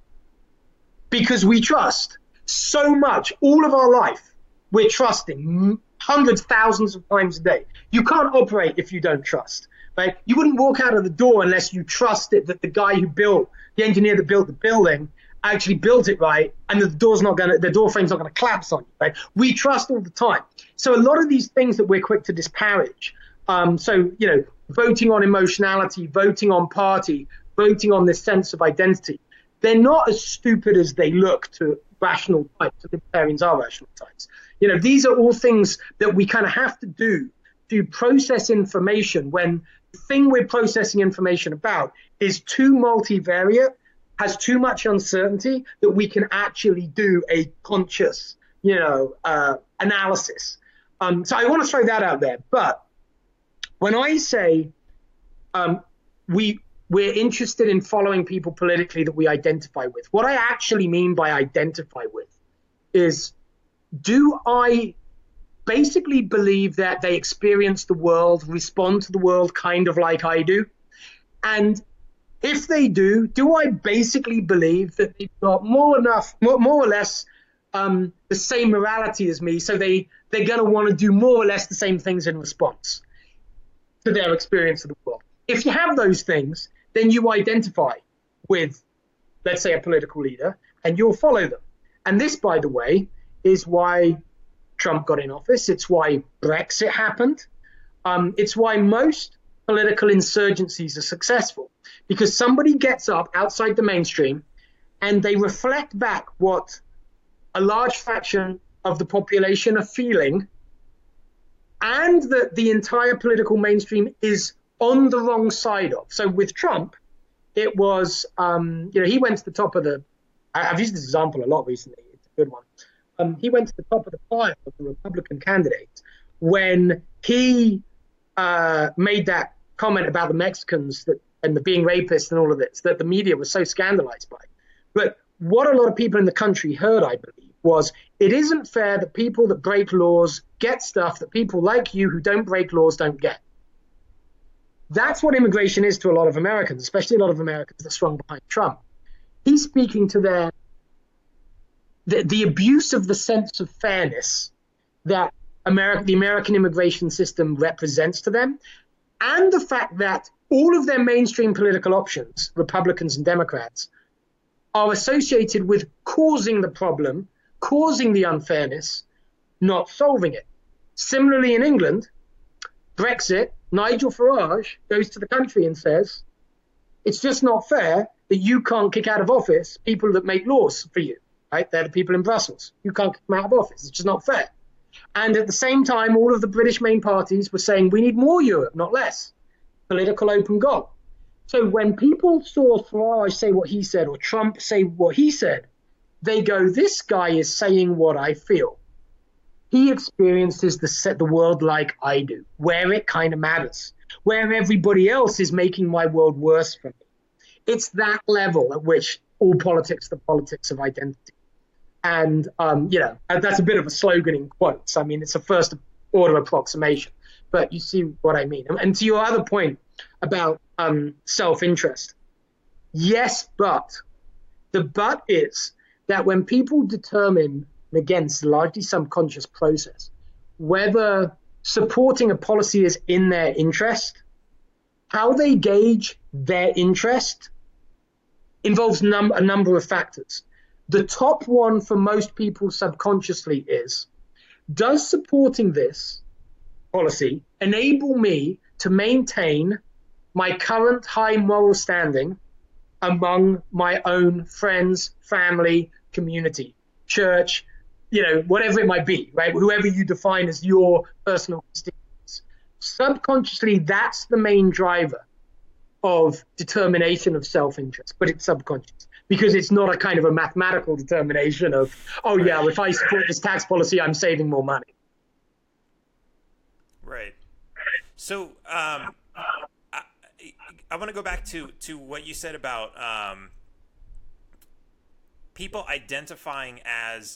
Because we trust so much, all of our life, we're trusting hundreds, thousands of times a day. You can't operate if you don't trust, right? You wouldn't walk out of the door unless you trusted that the guy who built, the engineer that built the building, actually built it right, and the door's not going to, the door frame's not going to collapse on you, right? We trust all the time. So a lot of these things that we're quick to disparage, um, so, you know, voting on emotionality, voting on party, voting on this sense of identity, they're not as stupid as they look to rational types. Libertarians are rational types. You know, these are all things that we kind of have to do to process information when the thing we're processing information about is too multivariate, has too much uncertainty that we can actually do a conscious, you know, uh, analysis. Um, so I want to throw that out there. But when I say um, we we're interested in following people politically that we identify with, what I actually mean by identify with is, do I basically believe that they experience the world, respond to the world kind of like I do? And if they do, do I basically believe that they've got more enough, more, more or less um, the same morality as me, so they, they're going to want to do more or less the same things in response to their experience of the world? If you have those things, then you identify with, let's say, a political leader, and you'll follow them. And this, by the way, is why Trump got in office. It's why Brexit happened. Um, it's why most political insurgencies are successful, because somebody gets up outside the mainstream and they reflect back what a large fraction of the population are feeling, and that the entire political mainstream is on the wrong side of. So with Trump, it was, um, you know, he went to the top of the, I've used this example a lot recently. It's a good one. Um, he went to the top of the pile of the Republican candidates when he uh, made that comment about the Mexicans that, and the being rapists and all of this, that the media was so scandalized by. But what a lot of people in the country heard, I believe, was it isn't fair that people that break laws get stuff that people like you who don't break laws don't get. That's what immigration is to a lot of Americans, especially a lot of Americans that are strong behind Trump. He's speaking to their the, the abuse of the sense of fairness that America, the American immigration system represents to them, and the fact that all of their mainstream political options, Republicans and Democrats, are associated with causing the problem, causing the unfairness, not solving it. Similarly, in England, Brexit, Nigel Farage goes to the country and says, it's just not fair that you can't kick out of office people that make laws for you, right? They're the people in Brussels. You can't kick them out of office. It's just not fair. And at the same time, all of the British main parties were saying, we need more Europe, not less. Political open goal. So when people saw Farage say what he said, or Trump say what he said, they go, this guy is saying what I feel. He experiences the, the world like I do, where it kind of matters, where everybody else is making my world worse for me. It's that level at which all politics, the politics of identity. And, um, you know, that's a bit of a slogan in quotes. I mean, it's a first order approximation, but you see what I mean. And to your other point about um, self-interest, yes, but the but is that when people determine, again, it's largely subconscious process, whether supporting a policy is in their interest, how they gauge their interest involves num- a number of factors. The top one for most people subconsciously is, does supporting this policy enable me to maintain my current high moral standing among my own friends, family, community, church, you know, whatever it might be, right? Whoever you define as your personal constituents. Subconsciously, that's the main driver of determination of self-interest, but it's subconscious because it's not a kind of a mathematical determination of, oh yeah, if I support this tax policy, I'm saving more money. Right. So um, I, I want to go back to, to what you said about um, people identifying as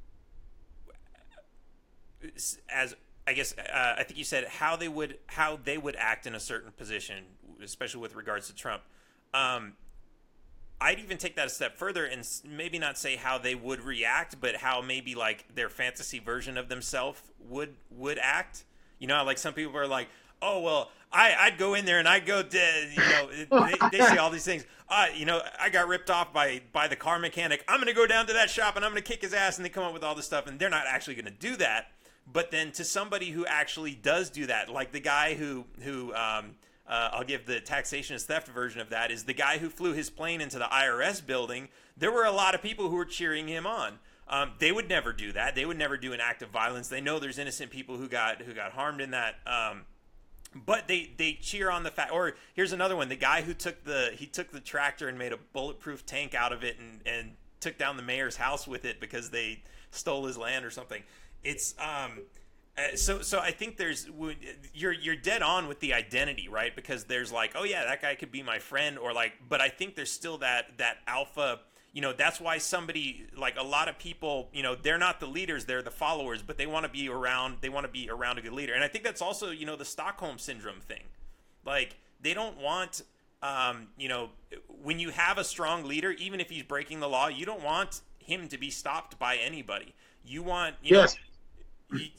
as I guess uh, I think you said how they would how they would act in a certain position, especially with regards to Trump. Um, I'd even take that a step further and maybe not say how they would react, but how maybe like their fantasy version of themselves would would act. You know, like some people are like, oh, well, I, I'd go in there and I'd go, to, you know, they, they say all these things. Uh, you know, I got ripped off by, by the car mechanic. I'm going to go down to that shop and I'm going to kick his ass. And they come up with all this stuff and they're not actually going to do that. But then to somebody who actually does do that, like the guy who, who um, uh, I'll give the taxation as theft version of that, is the guy who flew his plane into the I R S building. There were a lot of people who were cheering him on. Um, they would never do that. They would never do an act of violence. They know there's innocent people who got who got harmed in that. Um, but they, they cheer on the fact. Or here's another one: the guy who took the he took the tractor and made a bulletproof tank out of it and, and took down the mayor's house with it because they stole his land or something. It's um, uh, so so. I think there's you're you're dead on with the identity, right? Because there's like, oh yeah, that guy could be my friend, or like. But I think there's still that that alpha. You know, that's why somebody, like a lot of people, you know, they're not the leaders, they're the followers, but they want to be around, they want to be around a good leader. And I think that's also, you know, the Stockholm Syndrome thing. Like, they don't want, um, you know, when you have a strong leader, even if he's breaking the law, you don't want him to be stopped by anybody. You want, you yes. know... He,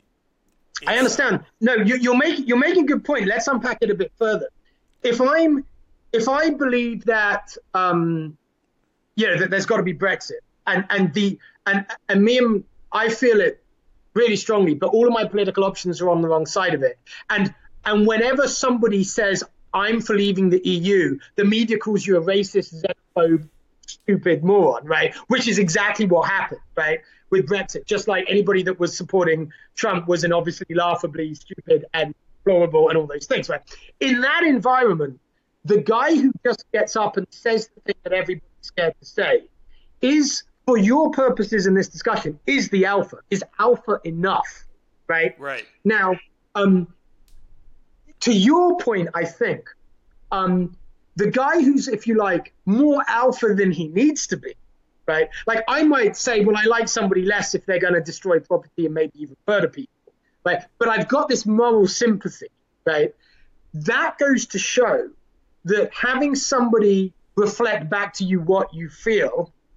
I understand. No, you, you're making you're making a good point. Let's unpack it a bit further. If I'm, if I believe that... Um, Yeah, that there's got to be Brexit, and and the and and me and I feel it really strongly. But all of my political options are on the wrong side of it. And and whenever somebody says I'm for leaving the E U, the media calls you a racist, xenophobe, stupid moron, right? Which is exactly what happened, right, with Brexit. Just like anybody that was supporting Trump was an obviously laughably stupid and deplorable and all those things, right? In that environment, the guy who just gets up and says the thing that everybody's scared to say is, for your purposes in this discussion, is the alpha. Is alpha enough, right? Right. Now, um, to your point, I think, um, the guy who's, if you like, more alpha than he needs to be, right? Like, I might say, well, I like somebody less if they're going to destroy property and maybe even murder people, right? But I've got this moral sympathy, right? That goes to show that having somebody reflect back to you what you feel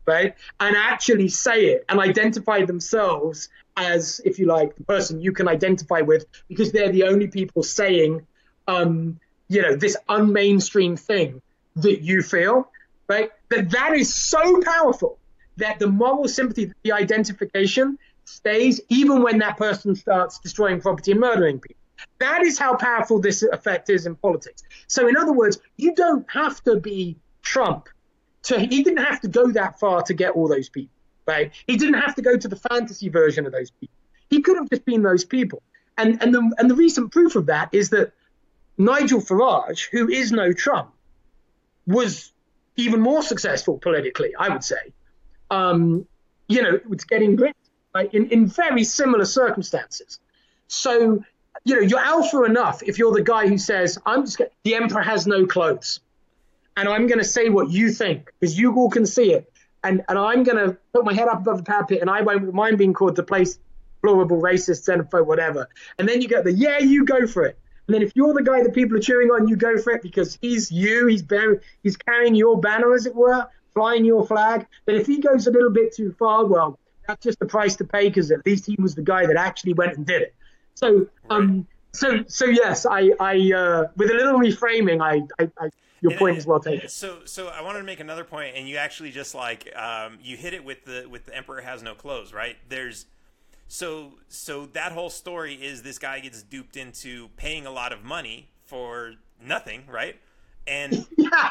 right? And actually say it and identify themselves as, if you like, the person you can identify with, because they're the only people saying, um, you know, this unmainstream thing that you feel, right? That that is so powerful that the moral sympathy, the identification stays even when that person starts destroying property and murdering people. That is how powerful this effect is in politics. So in other words, you don't have to be Trump. To, he didn't have to go that far to get all those people, right? He didn't have to go to the fantasy version of those people. He could have just been those people. And, and, the, and the recent proof of that is that Nigel Farage, who is no Trump, was even more successful politically, I would say. Um, you know, it's getting gripped, right? in, in very similar circumstances. So, you know, you're alpha enough if you're the guy who says, I'm just gonna, the emperor has no clothes. And I'm going to say what you think, because you all can see it. And and I'm going to put my head up above the parapet, and I won't mind being called the place deplorable, racist, xenophobe, whatever. And then you get the, yeah, you go for it. And then if you're the guy that people are cheering on, you go for it because he's you, he's bearing, he's carrying your banner, as it were, flying your flag. But if he goes a little bit too far, well, that's just the price to pay, because at least he was the guy that actually went and did it. So, um, so, so yes, I, I, uh, with a little reframing, I, I, I your point is well taken. So, so I wanted to make another point, and you actually just like um, you hit it with the with the emperor has no clothes, right? There's so so that whole story is this guy gets duped into paying a lot of money for nothing, right? And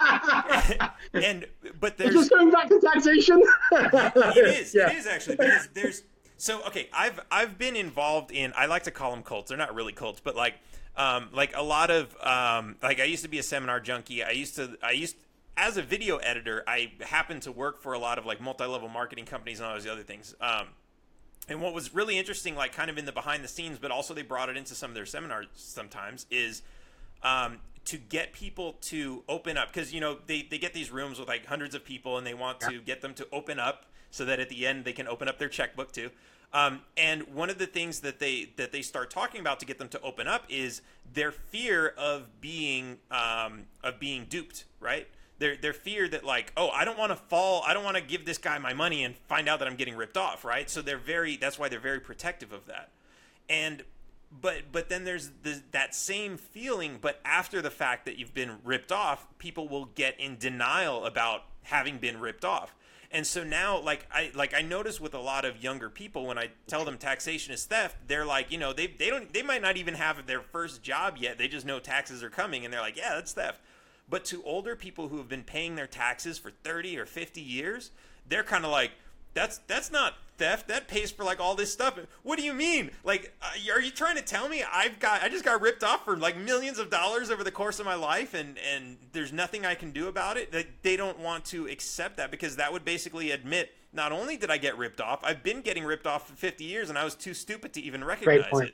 and but there's just going back to taxation. It is, yeah. it is actually, because there's so okay. I've I've been involved in, I like to call them cults. They're not really cults, but like. Um, like a lot of, um, like I used to be a seminar junkie. I used to, I used, as a video editor, I happened to work for a lot of like multi-level marketing companies and all those other things. Um, and what was really interesting, like kind of in the behind the scenes, but also they brought it into some of their seminars sometimes, is um, to get people to open up. Because, you know, they, they get these rooms with like hundreds of people and they want to get them to open up so that at the end they can open up their checkbook too. Um, and one of the things that they that they start talking about to get them to open up is their fear of being um, of being duped, right? Their their fear that like, oh, I don't want to fall, I don't want to give this guy my money and find out that I'm getting ripped off, right? So they're very that's why they're very protective of that. And but but then there's the, that same feeling, but after the fact that you've been ripped off, people will get in denial about having been ripped off. And so now, like I like I notice with a lot of younger people, when I tell them taxation is theft, they're like, you know, they they don't they might not even have their first job yet. They just know taxes are coming, and they're like, yeah, that's theft. But to older people who have been paying their taxes for thirty or fifty years, they're kind of like, that's that's not theft. That pays for like all this stuff. What do you mean? Like, uh, are you trying to tell me I've got I just got ripped off for like millions of dollars over the course of my life, and and there's nothing I can do about it? That they don't want to accept that, because that would basically admit, not only did I get ripped off, I've been getting ripped off for fifty years, and I was too stupid to even recognize Great point. it.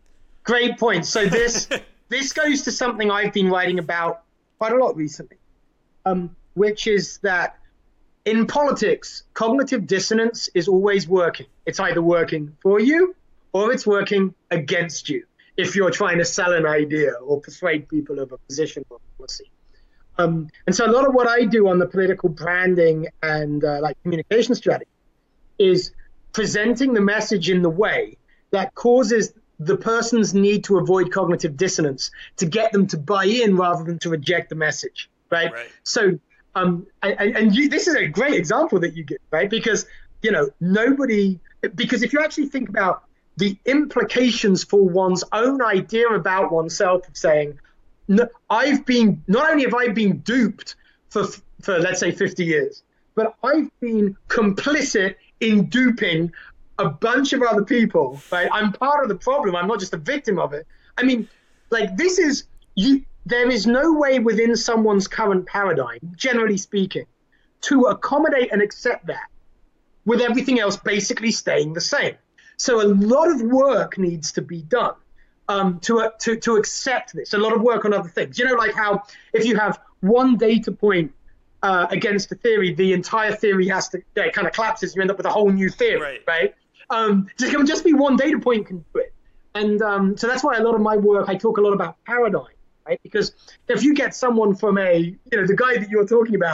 Great point. So this this goes to something I've been writing about quite a lot recently, um, which is that in politics, cognitive dissonance is always working. It's either working for you or it's working against you if you're trying to sell an idea or persuade people of a position or policy. Um, and so a lot of what I do on the political branding and uh, like communication strategy is presenting the message in the way that causes the person's need to avoid cognitive dissonance to get them to buy in rather than to reject the message, right? right. So Um, and and you, this is a great example that you give, right? Because, you know, nobody, because if you actually think about the implications for one's own idea about oneself of saying, no, I've been, not only have I been duped for, for, let's say, fifty years, but I've been complicit in duping a bunch of other people, right? I'm part of the problem. I'm not just a victim of it. I mean, like, this is, you. There is no way within someone's current paradigm, generally speaking, to accommodate and accept that with everything else basically staying the same. So a lot of work needs to be done um, to, uh, to, to accept this, a lot of work on other things. You know, like how if you have one data point uh, against a theory, the entire theory has to, yeah, it kind of collapses, you end up with a whole new theory, right? right? Um, just, it can just be one data point can do it. And um, so that's why a lot of my work, I talk a lot about paradigm. Right? Because if you get someone from a, you know, the guy that you're talking about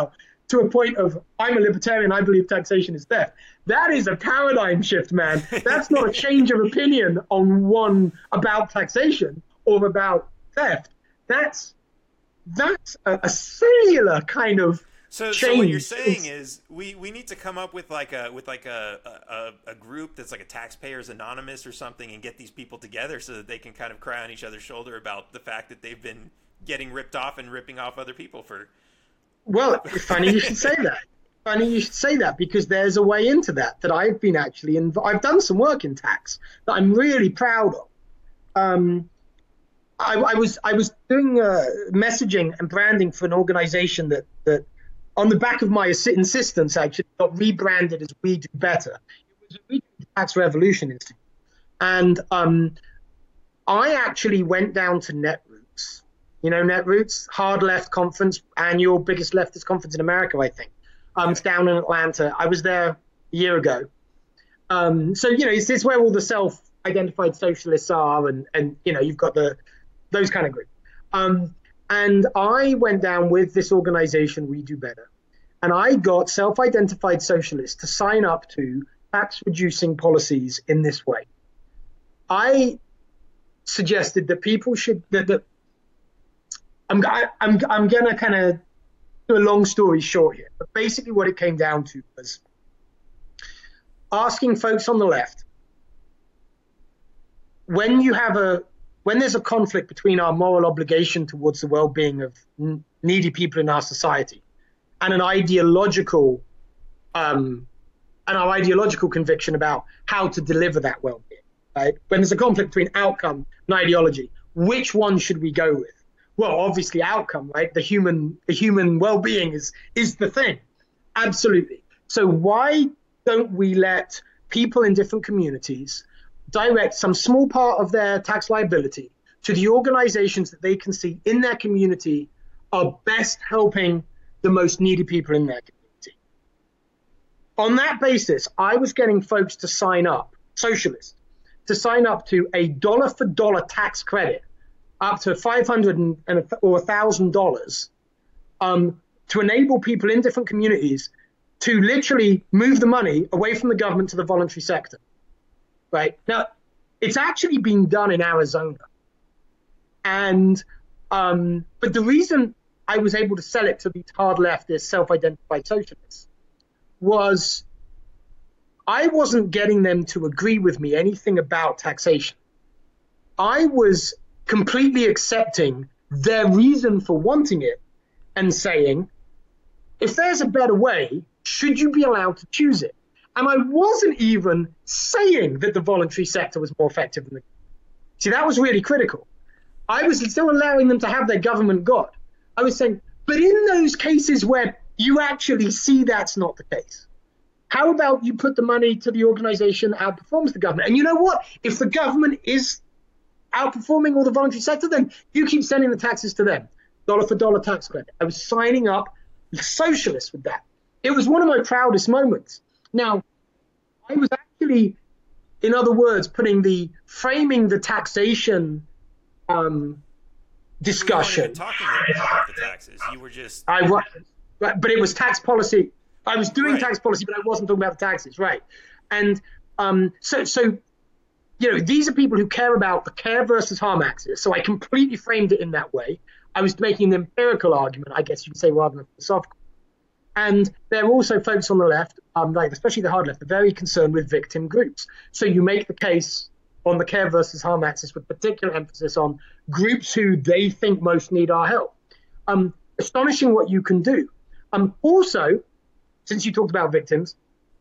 to a point of, I'm a libertarian, I believe taxation is theft. That is a paradigm shift, man. That's not a change of opinion on one about taxation or about theft. That's that's a, a singular kind of So, change. so what you're saying is we, we need to come up with like a with like a, a a group that's like a Taxpayers Anonymous or something, and get these people together so that they can kind of cry on each other's shoulder about the fact that they've been getting ripped off and ripping off other people for. Well, it's funny you should say that. Funny you should say that, because there's a way into that that I've been actually in. I've done some work in tax that I'm really proud of. Um, I, I was I was doing uh, messaging and branding for an organization that that on the back of my insistence actually got rebranded as We Do Better. It was a We Do Tax Revolution Institute, and um, I actually went down to Netroots. You know, Netroots, hard left conference, annual biggest leftist conference in America, I think. Um, it's down in Atlanta. I was there a year ago. Um, so, you know, it's, it's where all the self-identified socialists are, and, and you know, you've got the those kind of groups. Um, and I went down with this organization, We Do Better, and I got self-identified socialists to sign up to tax-reducing policies in this way. I suggested that people should that, that I'm I, I'm I'm gonna kind of do a long story short here, but basically what it came down to was asking folks on the left, when you have a when there's a conflict between our moral obligation towards the well-being of n- needy people in our society and an ideological um, and our ideological conviction about how to deliver that well-being, right? When there's a conflict between outcome and ideology, which one should we go with? Well, obviously outcome, right? The human, the human well-being is is the thing. Absolutely. So why don't we let people in different communities direct some small part of their tax liability to the organizations that they can see in their community are best helping the most needy people in their community? On that basis, I was getting folks to sign up, socialists, to sign up to a dollar for dollar tax credit up to five hundred and, and or one thousand dollars um, to enable people in different communities to literally move the money away from the government to the voluntary sector. Right now, it's actually being done in Arizona, and um, but the reason I was able to sell it to these hard leftist, self-identified socialists was I wasn't getting them to agree with me anything about taxation. I was completely accepting their reason for wanting it and saying, if there's a better way, should you be allowed to choose it? And I wasn't even saying that the voluntary sector was more effective than the. See, that was really critical. I was still allowing them to have their government god. I was saying, but in those cases where you actually see that's not the case, how about you put the money to the organization that outperforms the government? And you know what? If the government is outperforming all the voluntary sector, then you keep sending the taxes to them. Dollar for dollar tax credit. I was signing up socialists with that. It was one of my proudest moments. Now, I was actually, in other words, putting the framing the taxation um, discussion. You weren't even talking about the taxes. You were just. I was, but it was tax policy. I was doing right. tax policy, but I wasn't talking about the taxes, right? And um, so, so you know, these are people who care about the care versus harm axis. So I completely framed it in that way. I was making an empirical argument, I guess you could say, rather than a philosophical. And there are also folks on the left, um, like especially the hard left, are very concerned with victim groups. So you make the case on the care versus harm axis with particular emphasis on groups who they think most need our help. Um, astonishing what you can do. Um, also, since you talked about victims,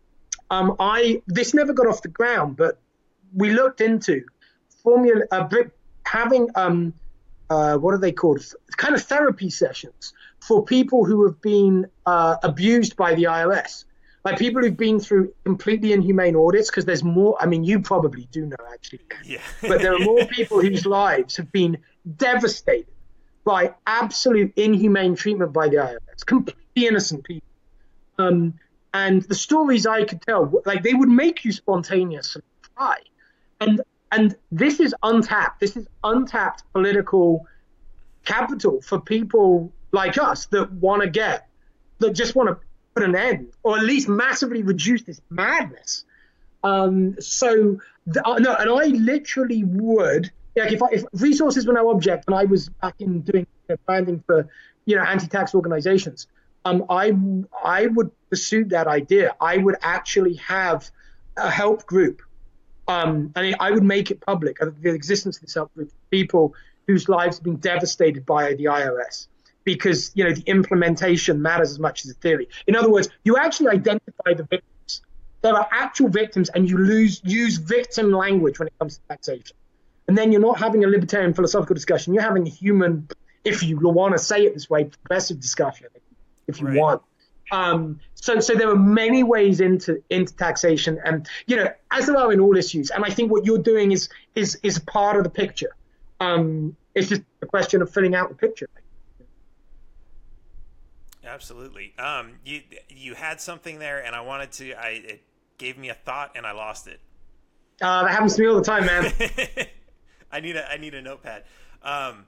um, I this never got off the ground, but we looked into formula uh, having um, uh, what are they called? Kind of therapy sessions for people who have been uh, abused by the I R S, like people who've been through completely inhumane audits. Because there's more. I mean, you probably do know actually, yeah. but there are more people whose lives have been devastated by absolute inhumane treatment by the I R S. Completely innocent people. Um, and the stories I could tell, like they would make you spontaneously cry. And and this is untapped. This is untapped political capital for people like us that want to get that just want to put an end, or at least massively reduce this madness. Um, so the, uh, no, and I literally would, like, if I, if resources were no object, and I was back in doing you know, branding for, you know, anti-tax organizations, um, I I would pursue that idea. I would actually have a help group, um, and I would make it public, uh, the existence of this help group, people whose lives have been devastated by the I R S, because you know the implementation matters as much as the theory. In other words, you actually identify the victims. There are actual victims, and you lose use victim language when it comes to taxation. And then you're not having a libertarian philosophical discussion. You're having a human, if you want to say it this way, progressive discussion, if you right. want. Um, so, so there are many ways into into taxation, and you know, as there are in all issues. And I think what you're doing is is is part of the picture. Um, it's just a question of filling out the picture. Absolutely. Um, you you had something there, and I wanted to. I it gave me a thought, and I lost it. Uh, that happens to me all the time, man. I need a I need a notepad. Um,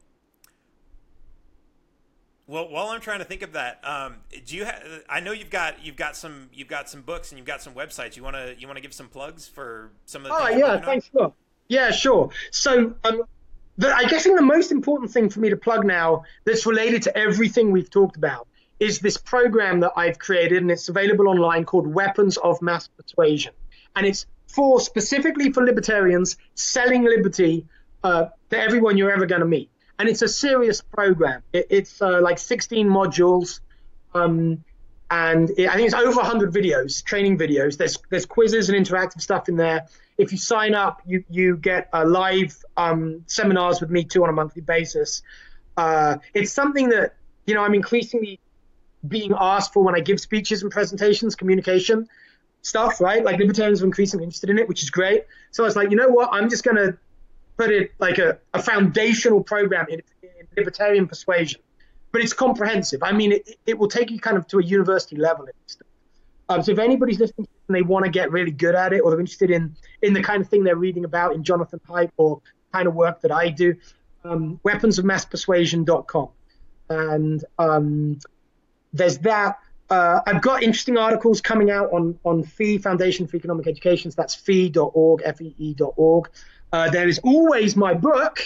well, while I'm trying to think of that, um, do you? Ha- I know you've got you've got some you've got some books and you've got some websites. You want to you want to give some plugs for some of the. Oh things yeah, thanks. Sure. Yeah, sure. So, um, the, I guess the most important thing for me to plug now, that's related to everything we've talked about, is this program that I've created, and it's available online, called Weapons of Mass Persuasion, and it's for specifically for libertarians selling liberty uh, to everyone you're ever going to meet. And it's a serious program. It, it's uh, like sixteen modules, um, and it, I think it's over one hundred videos, training videos. There's there's quizzes and interactive stuff in there. If you sign up, you you get uh, live um, seminars with me too on a monthly basis. Uh, it's something that you know I'm increasingly being asked for when I give speeches and presentations, communication stuff, right? Like libertarians are increasingly interested in it, which is great. So I was like, you know what? I'm just going to put it like a, a foundational program in, in libertarian persuasion, but it's comprehensive. I mean, it, it will take you kind of to a university level. Um, so if anybody's listening and they want to get really good at it, or they're interested in, in the kind of thing they're reading about in Jonathan Haidt or kind of work that I do, um, weapons of mass persuasion dot com. And um, there's that. Uh, I've got interesting articles coming out on, on F E E, Foundation for Economic Education. So that's fee dot org, F E E dot org. Uh, there is always my book,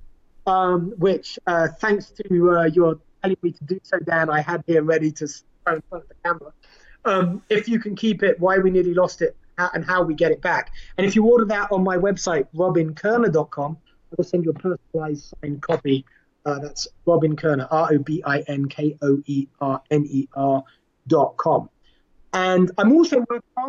um, which, uh, thanks to uh, your telling me to do so, Dan, I had here ready to throw in front of the camera. Um, if you can keep it, why we nearly lost it, and how we get it back. And if you order that on my website, robin kerner dot com, I will send you a personalized signed copy. Uh, that's Robin Kerner, R O B I N K O E R N E R dot com. And I'm also working on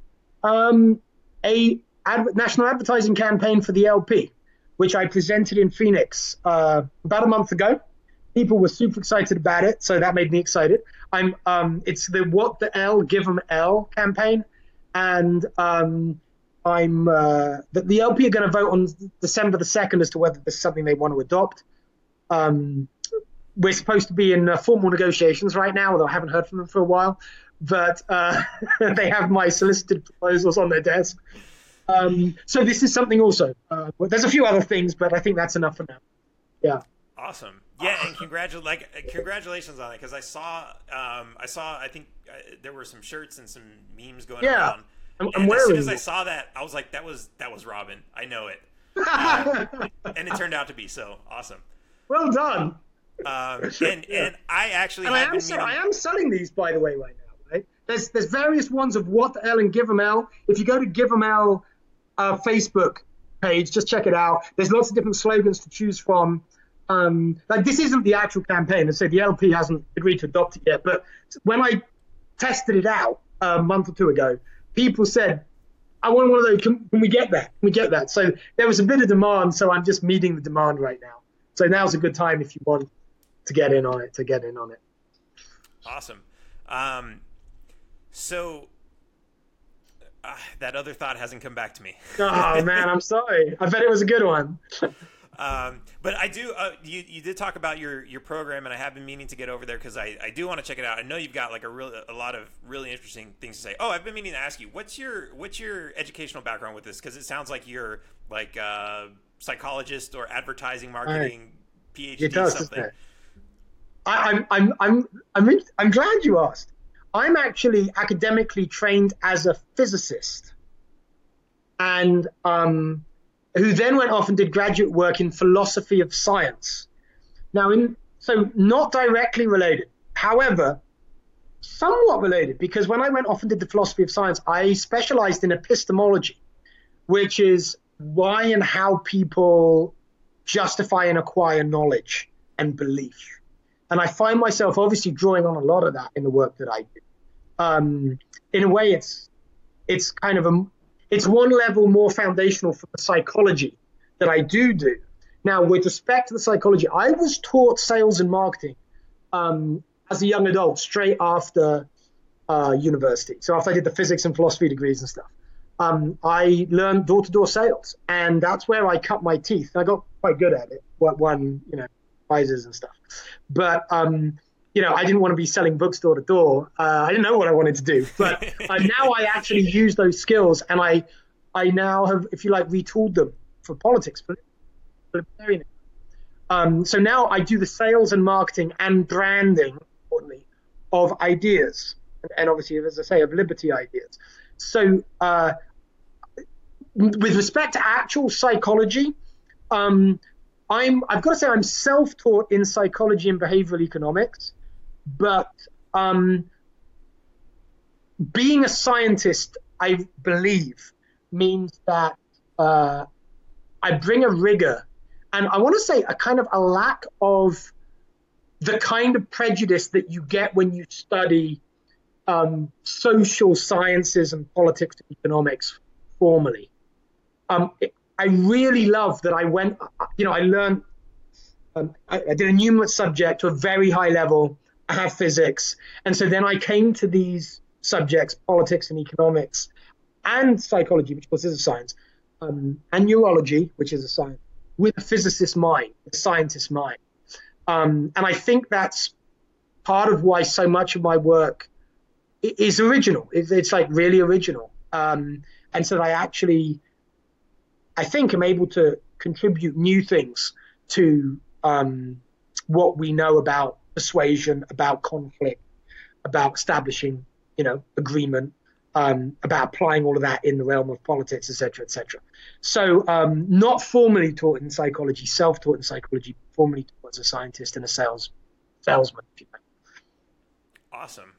um, a ad- national advertising campaign for the L P, which I presented in Phoenix uh, about a month ago. People were super excited about it, so that made me excited. I'm um, it's the What the L, Give 'em L campaign, and um, I'm uh, the, the L P are going to vote on December the second as to whether this is something they want to adopt. Um, we're supposed to be in uh, formal negotiations right now, although I haven't heard from them for a while. But uh, they have my solicited proposals on their desk. Um, so this is something also. Uh, well, there's a few other things, but I think that's enough for now. Yeah. Awesome. Yeah, and congratu- like congratulations on it, because I saw, um, I saw, I think uh, there were some shirts and some memes going yeah, around. I'm, and I'm as soon wearing as I it. saw that, I was like, that was that was Robin. I know it. Um, and it turned out to be so awesome. Well done. Um, and and I actually and I have am been so, meaning- I am selling these, by the way, right now. Right? There's there's various ones of What the L and Give 'em L. If you go to Give 'em L uh, Facebook page, just check it out. There's lots of different slogans to choose from. Um, like this isn't the actual campaign. I said the L P hasn't agreed to adopt it yet, but when I tested it out a month or two ago, people said, I want one of those. Can, can we get that? Can we get that? So there was a bit of demand, so I'm just meeting the demand right now. So now's a good time if you want to get in on it, to get in on it. Awesome. Um, so uh, that other thought hasn't come back to me. Oh, man, I'm sorry. I bet it was a good one. Um, but I do, uh, you, you did talk about your, your program, and I have been meaning to get over there because I, I do want to check it out. I know you've got like a real, a lot of really interesting things to say. Oh, I've been meaning to ask you, what's your, what's your educational background with this? Cause it sounds like you're like a psychologist or advertising marketing right. PhD it does, something. I, I'm I'm I'm I'm in- I'm glad you asked. I'm actually academically trained as a physicist, and um, who then went off and did graduate work in philosophy of science. Now, in so not directly related, however, somewhat related, because when I went off and did the philosophy of science, I specialized in epistemology, which is why and how people justify and acquire knowledge and belief. And I find myself obviously drawing on a lot of that in the work that I do. Um, in a way, it's it's kind of a it's one level more foundational for the psychology that I do do. Now, with respect to the psychology, I was taught sales and marketing um, as a young adult, straight after uh, university. So after I did the physics and philosophy degrees and stuff, um, I learned door-to-door sales, and that's where I cut my teeth. I got quite good at it. Won, you know, prizes and stuff. But um, you know, I didn't want to be selling books door to door. Uh, I didn't know what I wanted to do, but uh, now I actually use those skills, and I, I now have, if you like, retooled them for politics. Um, so now I do the sales and marketing and branding, importantly, of ideas, and obviously, as I say, of liberty ideas. So, uh, with respect to actual psychology, um, I'm I've got to say I'm self-taught in psychology and behavioral economics. But um, being a scientist, I believe, means that uh, I bring a rigor, and I want to say a kind of a lack of the kind of prejudice that you get when you study um, social sciences and politics and economics formally. Um, it, I really love that I went, you know, I learned, um, I, I did a numerous subject to a very high level. I have physics. And so then I came to these subjects, politics and economics, and psychology, which of course is a science, um, and neurology, which is a science, with a physicist's mind, a scientist's mind. Um, and I think that's part of why so much of my work is original. It's, it's like really original. Um, and so that I actually, I think, am able to contribute new things to um, what we know about persuasion, about conflict, about establishing, you know, agreement, um, about applying all of that in the realm of politics, et cetera, et cetera. So um, not formally taught in psychology, self-taught in psychology, formally taught as a scientist and a sales salesman, if you like. Awesome.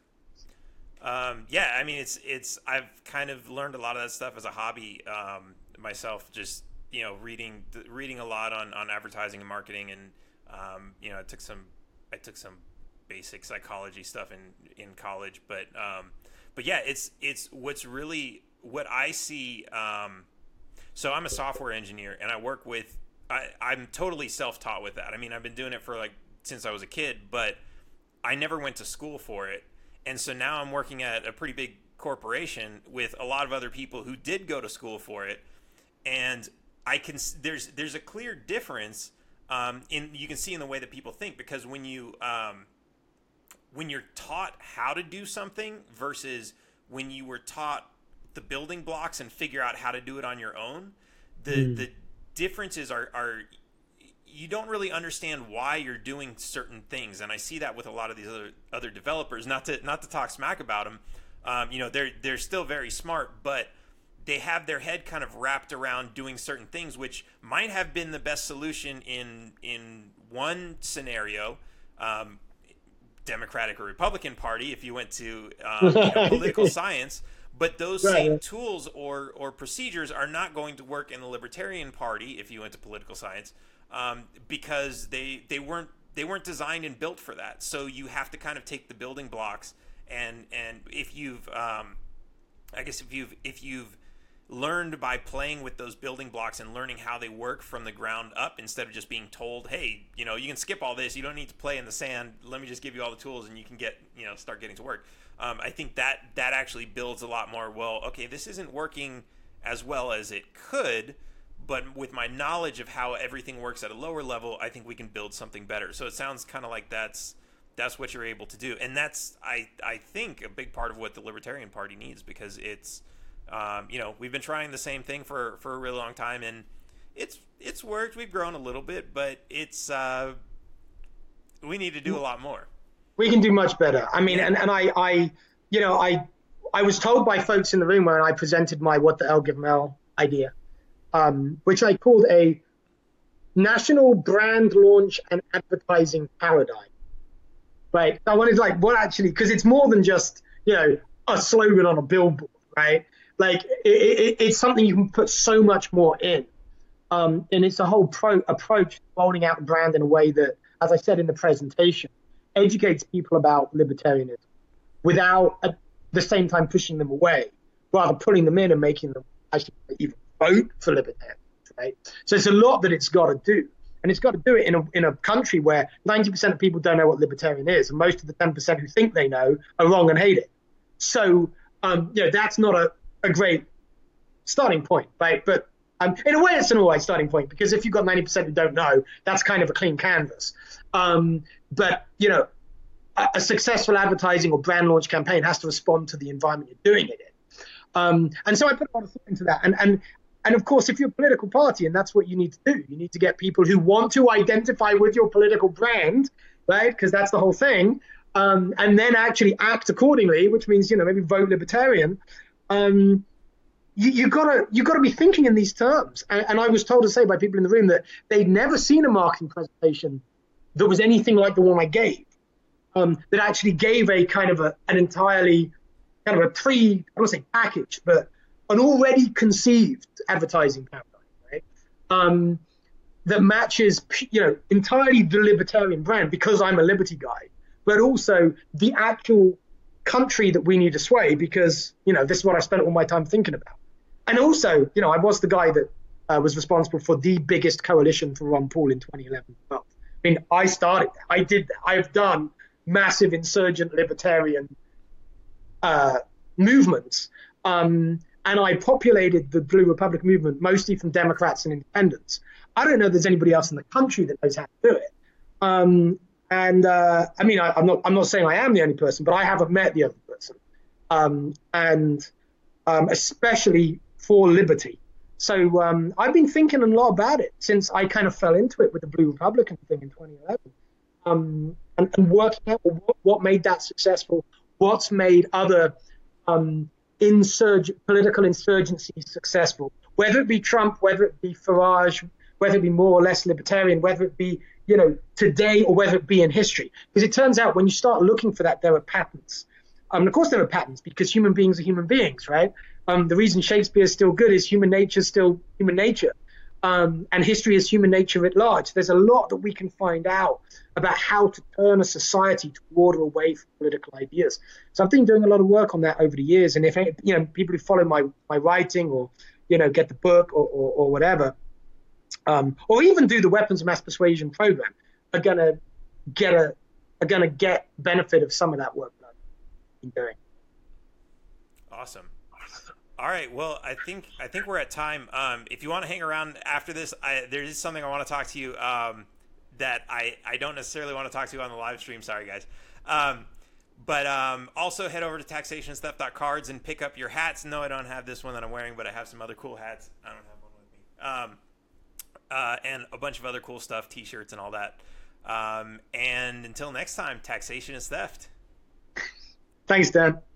Um, yeah, I mean, it's it's. I've kind of learned a lot of that stuff as a hobby um, myself. Just you know, reading reading a lot on, on advertising and marketing, and um, you know, I took some I took some basic psychology stuff in in college, but um, but yeah, it's it's what's really what I see. Um, so I'm a software engineer, and I work with. I, I'm totally self-taught with that. I mean, I've been doing it for like since I was a kid, but I never went to school for it. And so now I'm working at a pretty big corporation with a lot of other people who did go to school for it, and I can there's there's a clear difference um, in you can see in the way that people think, because when you um, when you're taught how to do something versus when you were taught the building blocks and figure out how to do it on your own, the mm. the differences are are you don't really understand why you're doing certain things. And I see that with a lot of these other other developers. Not to not to talk smack about them, um, you know, they're they're still very smart, but they have their head kind of wrapped around doing certain things, which might have been the best solution in in one scenario, um, Democratic or Republican Party, if you went to um, you know, political science. But those right. same tools or or procedures are not going to work in the Libertarian Party if you went to political science. Um, because they they weren't they weren't designed and built for that. So you have to kind of take the building blocks, and and if you've um, I guess if you've if you've learned by playing with those building blocks and learning how they work from the ground up, instead of just being told, hey, you know, you can skip all this, you don't need to play in the sand, let me just give you all the tools and you can get, you know, start getting to work. Um, I think that that actually builds a lot more, well, okay, this isn't working as well as it could, but with my knowledge of how everything works at a lower level, I think we can build something better. So it sounds kind of like that's that's what you're able to do. And that's, I, I think, a big part of what the Libertarian Party needs, because it's, um, you know, we've been trying the same thing for, for a really long time, and it's it's worked. We've grown a little bit, but it's uh, we need to do a lot more. We can do much better. I mean, Yeah. and, and I, I, you know, I, I was told by folks in the room when I presented my What the Hell Give Mel idea, um, which I called a national brand launch and advertising paradigm. Right. I wanted like what actually, because it's more than just, you know, a slogan on a billboard, right? Like it, it, it's something you can put so much more in. Um, and it's a whole pro approach to rolling out a brand in a way that, as I said in the presentation, educates people about libertarianism without at the same time pushing them away, rather pulling them in and making them actually even vote for libertarians, right? So it's a lot that it's got to do. And it's got to do it in a, in a country where ninety percent of people don't know what libertarian is. And most of the ten percent who think they know are wrong and hate it. So, um, you know, that's not a, a great starting point, right? But um, in a way, it's an all right starting point, because if you've got ninety percent who don't know, that's kind of a clean canvas. Um, but, you know, a, a successful advertising or brand launch campaign has to respond to the environment you're doing it in. Um, and so I put a lot of thought into that. And, and And of course, if you're a political party, and that's what you need to do, you need to get people who want to identify with your political brand, right? Because that's the whole thing. Um, and then actually act accordingly, which means, you know, maybe vote libertarian. Um, you, you gotta, you gotta be thinking in these terms. And, and I was told to say by people in the room that they'd never seen a marketing presentation that was anything like the one I gave, um, that actually gave a kind of a, an entirely kind of a pre, I don't want to say package, but an already conceived advertising paradigm, right? Um, that matches, you know, entirely the libertarian brand, because I'm a liberty guy, but also the actual country that we need to sway, because, you know, this is what I spent all my time thinking about. And also, you know, I was the guy that uh, was responsible for the biggest coalition for Ron Paul in twenty eleven. Well, I mean, I started that. I did that. I've done massive insurgent libertarian uh, movements. Um, And I populated the Blue Republic movement mostly from Democrats and independents. I don't know if there's anybody else in the country that knows how to do it. Um, and uh, I mean, I, I'm not I'm not saying I am the only person, but I haven't met the other person. Um, and um, especially for liberty. So um, I've been thinking a lot about it since I kind of fell into it with the Blue Republican thing in twenty eleven. Um, and, and working out what, what made that successful, what's made other um, Insurg- political insurgencies successful, whether it be Trump, whether it be Farage, whether it be more or less libertarian, whether it be, you know, today, or whether it be in history. Because it turns out when you start looking for that, there are patterns. Um, and of course there are patterns, because human beings are human beings, right? Um, the reason Shakespeare is still good is human nature is still human nature. Um, and history is human nature at large. There's a lot that we can find out about how to turn a society to water away from political ideas. So I've been doing a lot of work on that over the years. And if, you know, people who follow my, my writing, or, you know, get the book, or, or, or whatever, um, or even do the Weapons of Mass Persuasion program, are going to get a, are going to get benefit of some of that work that I've been doing. Awesome. All right. Well, I think I think we're at time. Um, if you want to hang around after this, I, there is something I want to talk to you um, that I, I don't necessarily want to talk to you on the live stream. Sorry, guys. Um, but um, also head over to taxation stuff dot cards and pick up your hats. No, I don't have this one that I'm wearing, but I have some other cool hats. I don't have one with me. Um, uh, and a bunch of other cool stuff, T-shirts and all that. Um, and until next time, taxation is theft. Thanks, Dan.